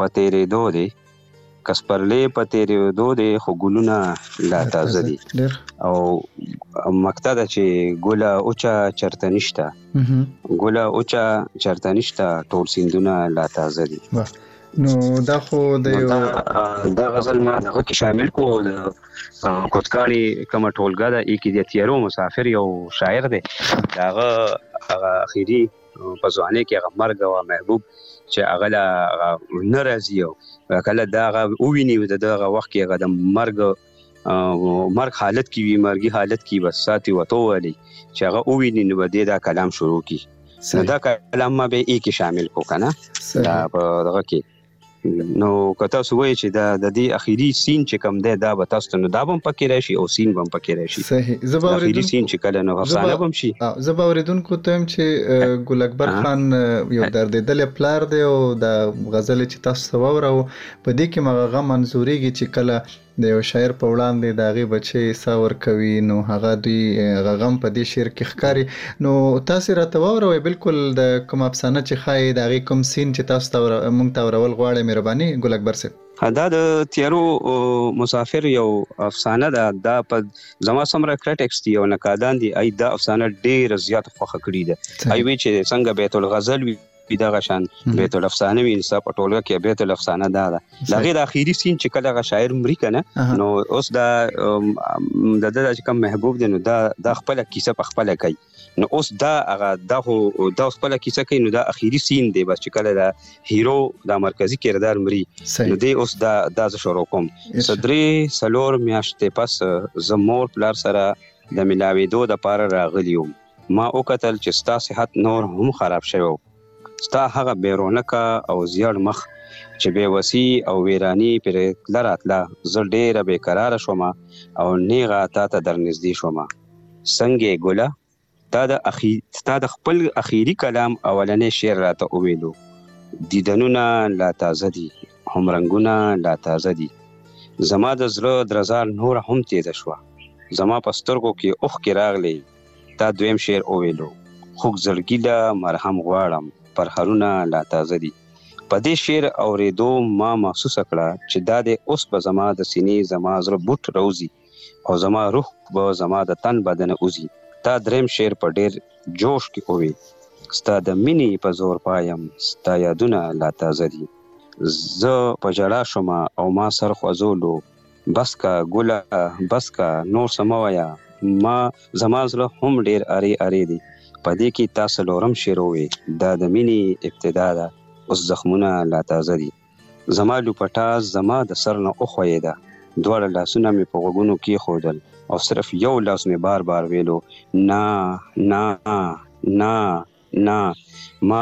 پتیرې دو دي خو ګلونه لا تازه دي او مقطع ده چې ګوله اوچا چرته نشته ټول سیندونه لا تازه دي نو دا خو د دا غزل ما دغه کې شامل کو د کوتکاری کومه ټولګه ده کې د تیرو مسافر یو شاعر دی داغه اخیری په ځواني کې هغه مرګ او محبوب چې هغه ناراضي کله داغه وویني دغه وخت کې هغه د مرګ حالت کې وي مرګي حالت کې بس ساتي وته ولي چې هغه وویني نو بده دا کلام شروع کی دا کلام ما به کې شامل کو کنه دا دغه کې نو کته سوې چې دا د دې اخیری سین چې کوم دی دا به تاسو نو دا هم پکې راشي او سین هم پکې راشي صحیح زباوریدونکو اخیری سین چې کله نو افسانه هم شي زباوریدونکو ته هم چې ګل اکبر خان یو دردیدل پلار دی او د غزل چې تاسو وورو په دې کې مغه منزوريږي چې کله د یو شاعر په وړاندې د هغې بچی ساور کوي نو هغه دوی غم په دې شعر کې ښکاري نو تاسو راته واوروئ بالکل د کوم افسانه چې ښایي د هغې کوم سین چې تاسو ته موږ ته اورول غواړئ مهرباني ګل اکبر صاحب دا د تیارو مسافر یو افسانه ده دا په زما سمره کرټکس دی او نقادان دي ای دا افسانه ډېر زیات خوښه کړې ده ای وی چې څنګه بیت الغزل وی دا غشان بیت الافسانه وی انصاف ټولګه کې بیت الافسانه دا غیر اخیری سین چې کله غ شاعر مری کنه نو اوس دا د کوم محبوب دی نو دا خپل کیسه په خپل کوي نو اوس دا خپل کیسه کوي نو دا اخیری سین دی بس چې کله دا هیرو دا مرکزی کردار مری نو دی اوس دا شروع کوم صدري سلور میاشتې پس زمور پلار سره د ملاویدو د پاره راغلیو ما او قتل چې ستا صحت نور هم خراب شوی ستا هغه بیرونکه او زیړ مخ چې بے وسی او ویرانی پر لراتلا زه ډېره بے قرار شوم او نیغه تا ته در نږدې شوم څنګه ګله تا د خپل اخیری کلام اولنې شعر راته وویلو دیدنونه لا تازه دي هم رنگونه لا تازه دي زما د زړه درزار نور هم تیز شو زما پسترګو کې اوخ کې راغلی تا دویم شعر وویلو خوږ زړګیله مرهم غواړم پر هرونه لا تازه دي په دې شعر اوریدو ما محسوس کړه چې دا د اوس په زما د سینې زما زړه بوت روزي او زما روح به زما د تن بدن اوزي تا دریم شعر په ډېر جوش کې کوي ستا د مینې په زور پایم ستا یادونه لا تازه دي زه په جړا شوم او ما سر خوځولو بس کا ګله بس کا نور سموایا ما زما زړه هم ډېر اری دي په دې کې تاسو لورم شروع دا د مینې ابتدا ده اوس زخمونه لا تازه دي زما لوپټا زما د سر نه اوخویده دواړه لاسونه مې په غوږونو کې خودل او صرف یو لاس مې بار بار ویلو نا نا نا نا ما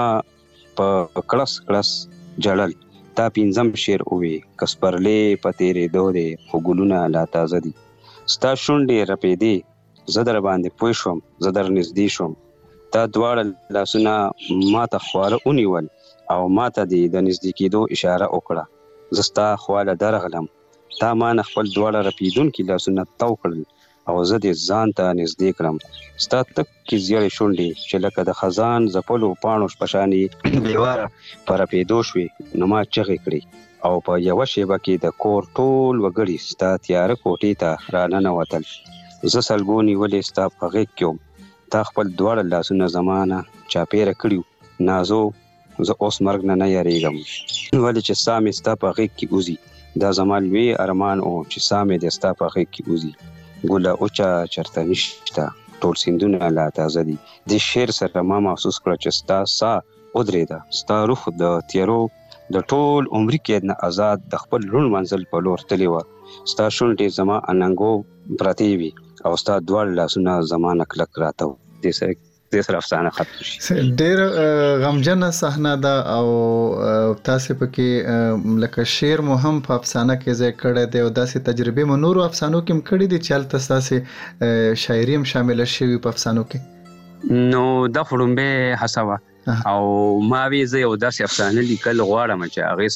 په کلس جړل تا پینځم شعر وې کسپرلې په تیرې دوره خو ګلونه لا تازه دي ستا شونډې رپېدې زه در باندې پوه شوم زه در نږدې شوم تا دواړه لاسونه ما ته خواله ونیول او ما ته د نږدې کېدو اشاره وکړه زه ستا خواله درغلم تا ما نه خپل دواړه رپېدونکي لاسونه تو کړل او زه دې ځان ته نږدې کړم ستا تکې زیړې شونډې چې لکه د خزان ځپلو پاڼو په شانې بېواره په رپېدو شوې نو ما چغې کړې او په یوه شیبه کې د کور ټول وګړي ستا تیاره کوټې ته راننوتل زه سلګو نیولې ستا په غېږ کې وم تا خپل دواړه لاسونه زمانه چاپیره کړیو نازو زه اوس مرګ نه یریږم ولې چې سا مې ستا په غېږ کې اوزي دا زما لوی ارمان او چې سا مې د ستا په غېږ کې اوزي ګله اوچا چرته نشته ټول سیندونه لا تازه دي د شعر سره ما محسوس کړه چې ستا سا ودرېده ستا روح د تیرو د ټول عمري کې نه آزاد د خپل لوړ منزل په لور تللی وه ستا شونډې زما اننګو پرتې وي او ستا دواړه لاسونه زما نه کلک راته وو دې سره افسانه ختم شي ډېر غمجنه صحنه ده او تاسو پکې لکه شعر مو هم په افسانه کې ځای کړی دی او داسې تجربې مو نورو افسانو کې هم کړي دي چې هلته ستاسې شاعري هم شامله شوي په افسانو کې نو دا خو لومبۍ هڅه وه او ما وی زه یو داسې افسانه لیکل غواړم چې هغې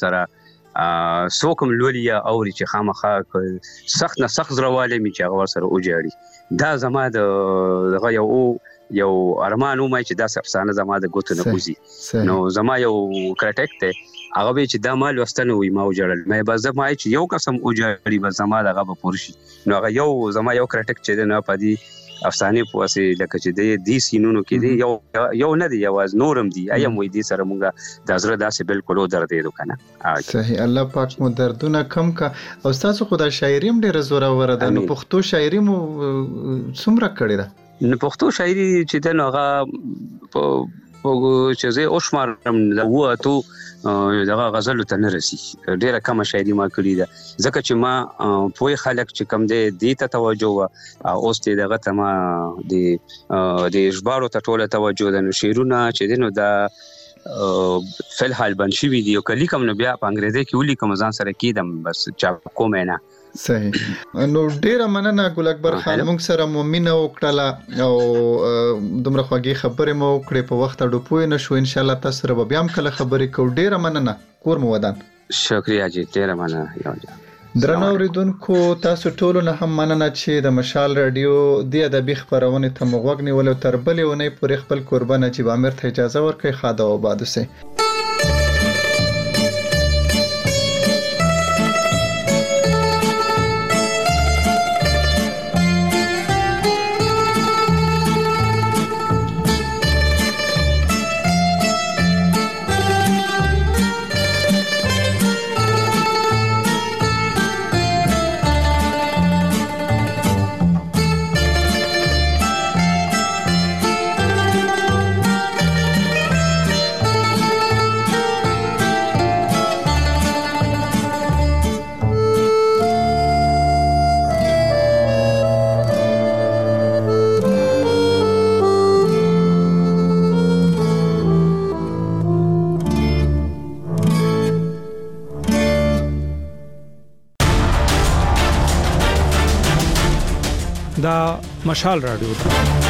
سره څوک هم لولي یا اوري چې خامخا سخت نه سخت زړهوالی مې چې هغه ورسره وجاړي دا زما دغه یو ارمان ومه چې داسې افسانه زما د ګوتو نه وځي نو زما یو کرټک دی هغه به چې دا ما لوستنه وي ما وجړل مې به زما چې یو قسم وجړي به زما دغه به پوره شي نو هغه زما یو کرټک چې دی نه په دې افسانه پوسې لکه چې د سینونو کې دی یو نه دی یواز نورم دی ایم وې دي سره مونږه د زړه داسې بالکل در دی کنه صحیح الله پاک مو دردونه کم کا او تاسو خدای شاعری هم ډیره زوره وره ده نو پښتو شاعری مو څومره کړی ده نو پښتو شاعری چې د هغه چې زه اوشمارم و ته دغه غزل ته نه رسی ډیره کم شاعری ما کړی ده ځکه چې ما پوی خلک چې کم دی ته توجه او اوس دغه ته ما د اجبارو ته ټوله توجه ده نو شعرونه چې دینو د فل حال بنشي ویډیو کلی کوم نو بیا په انګریزي کې ولي کوم ځان سره کیدم بس چا کوم نه صحیح نو ډیره مننه ګل اکبر خان موږ سره مومنه وکړه او دومره خوږی خبرې مو کړې په وخت اډو پوي نه شو ان شاء الله تاسو سره بیا هم کله خبرې کوو ډیره مننه کور مو ودان شکریا جی ډیره مننه درنو اوریدونکو تاسو ټول نه هم مننه چې د مشال رادیو د ادبي خبرونه ته مغوګ نیول تر بلې ونې پورې خپل قربانه چې امیر ته اجازه ورکړي خاده او باد سه دا مشال رادیو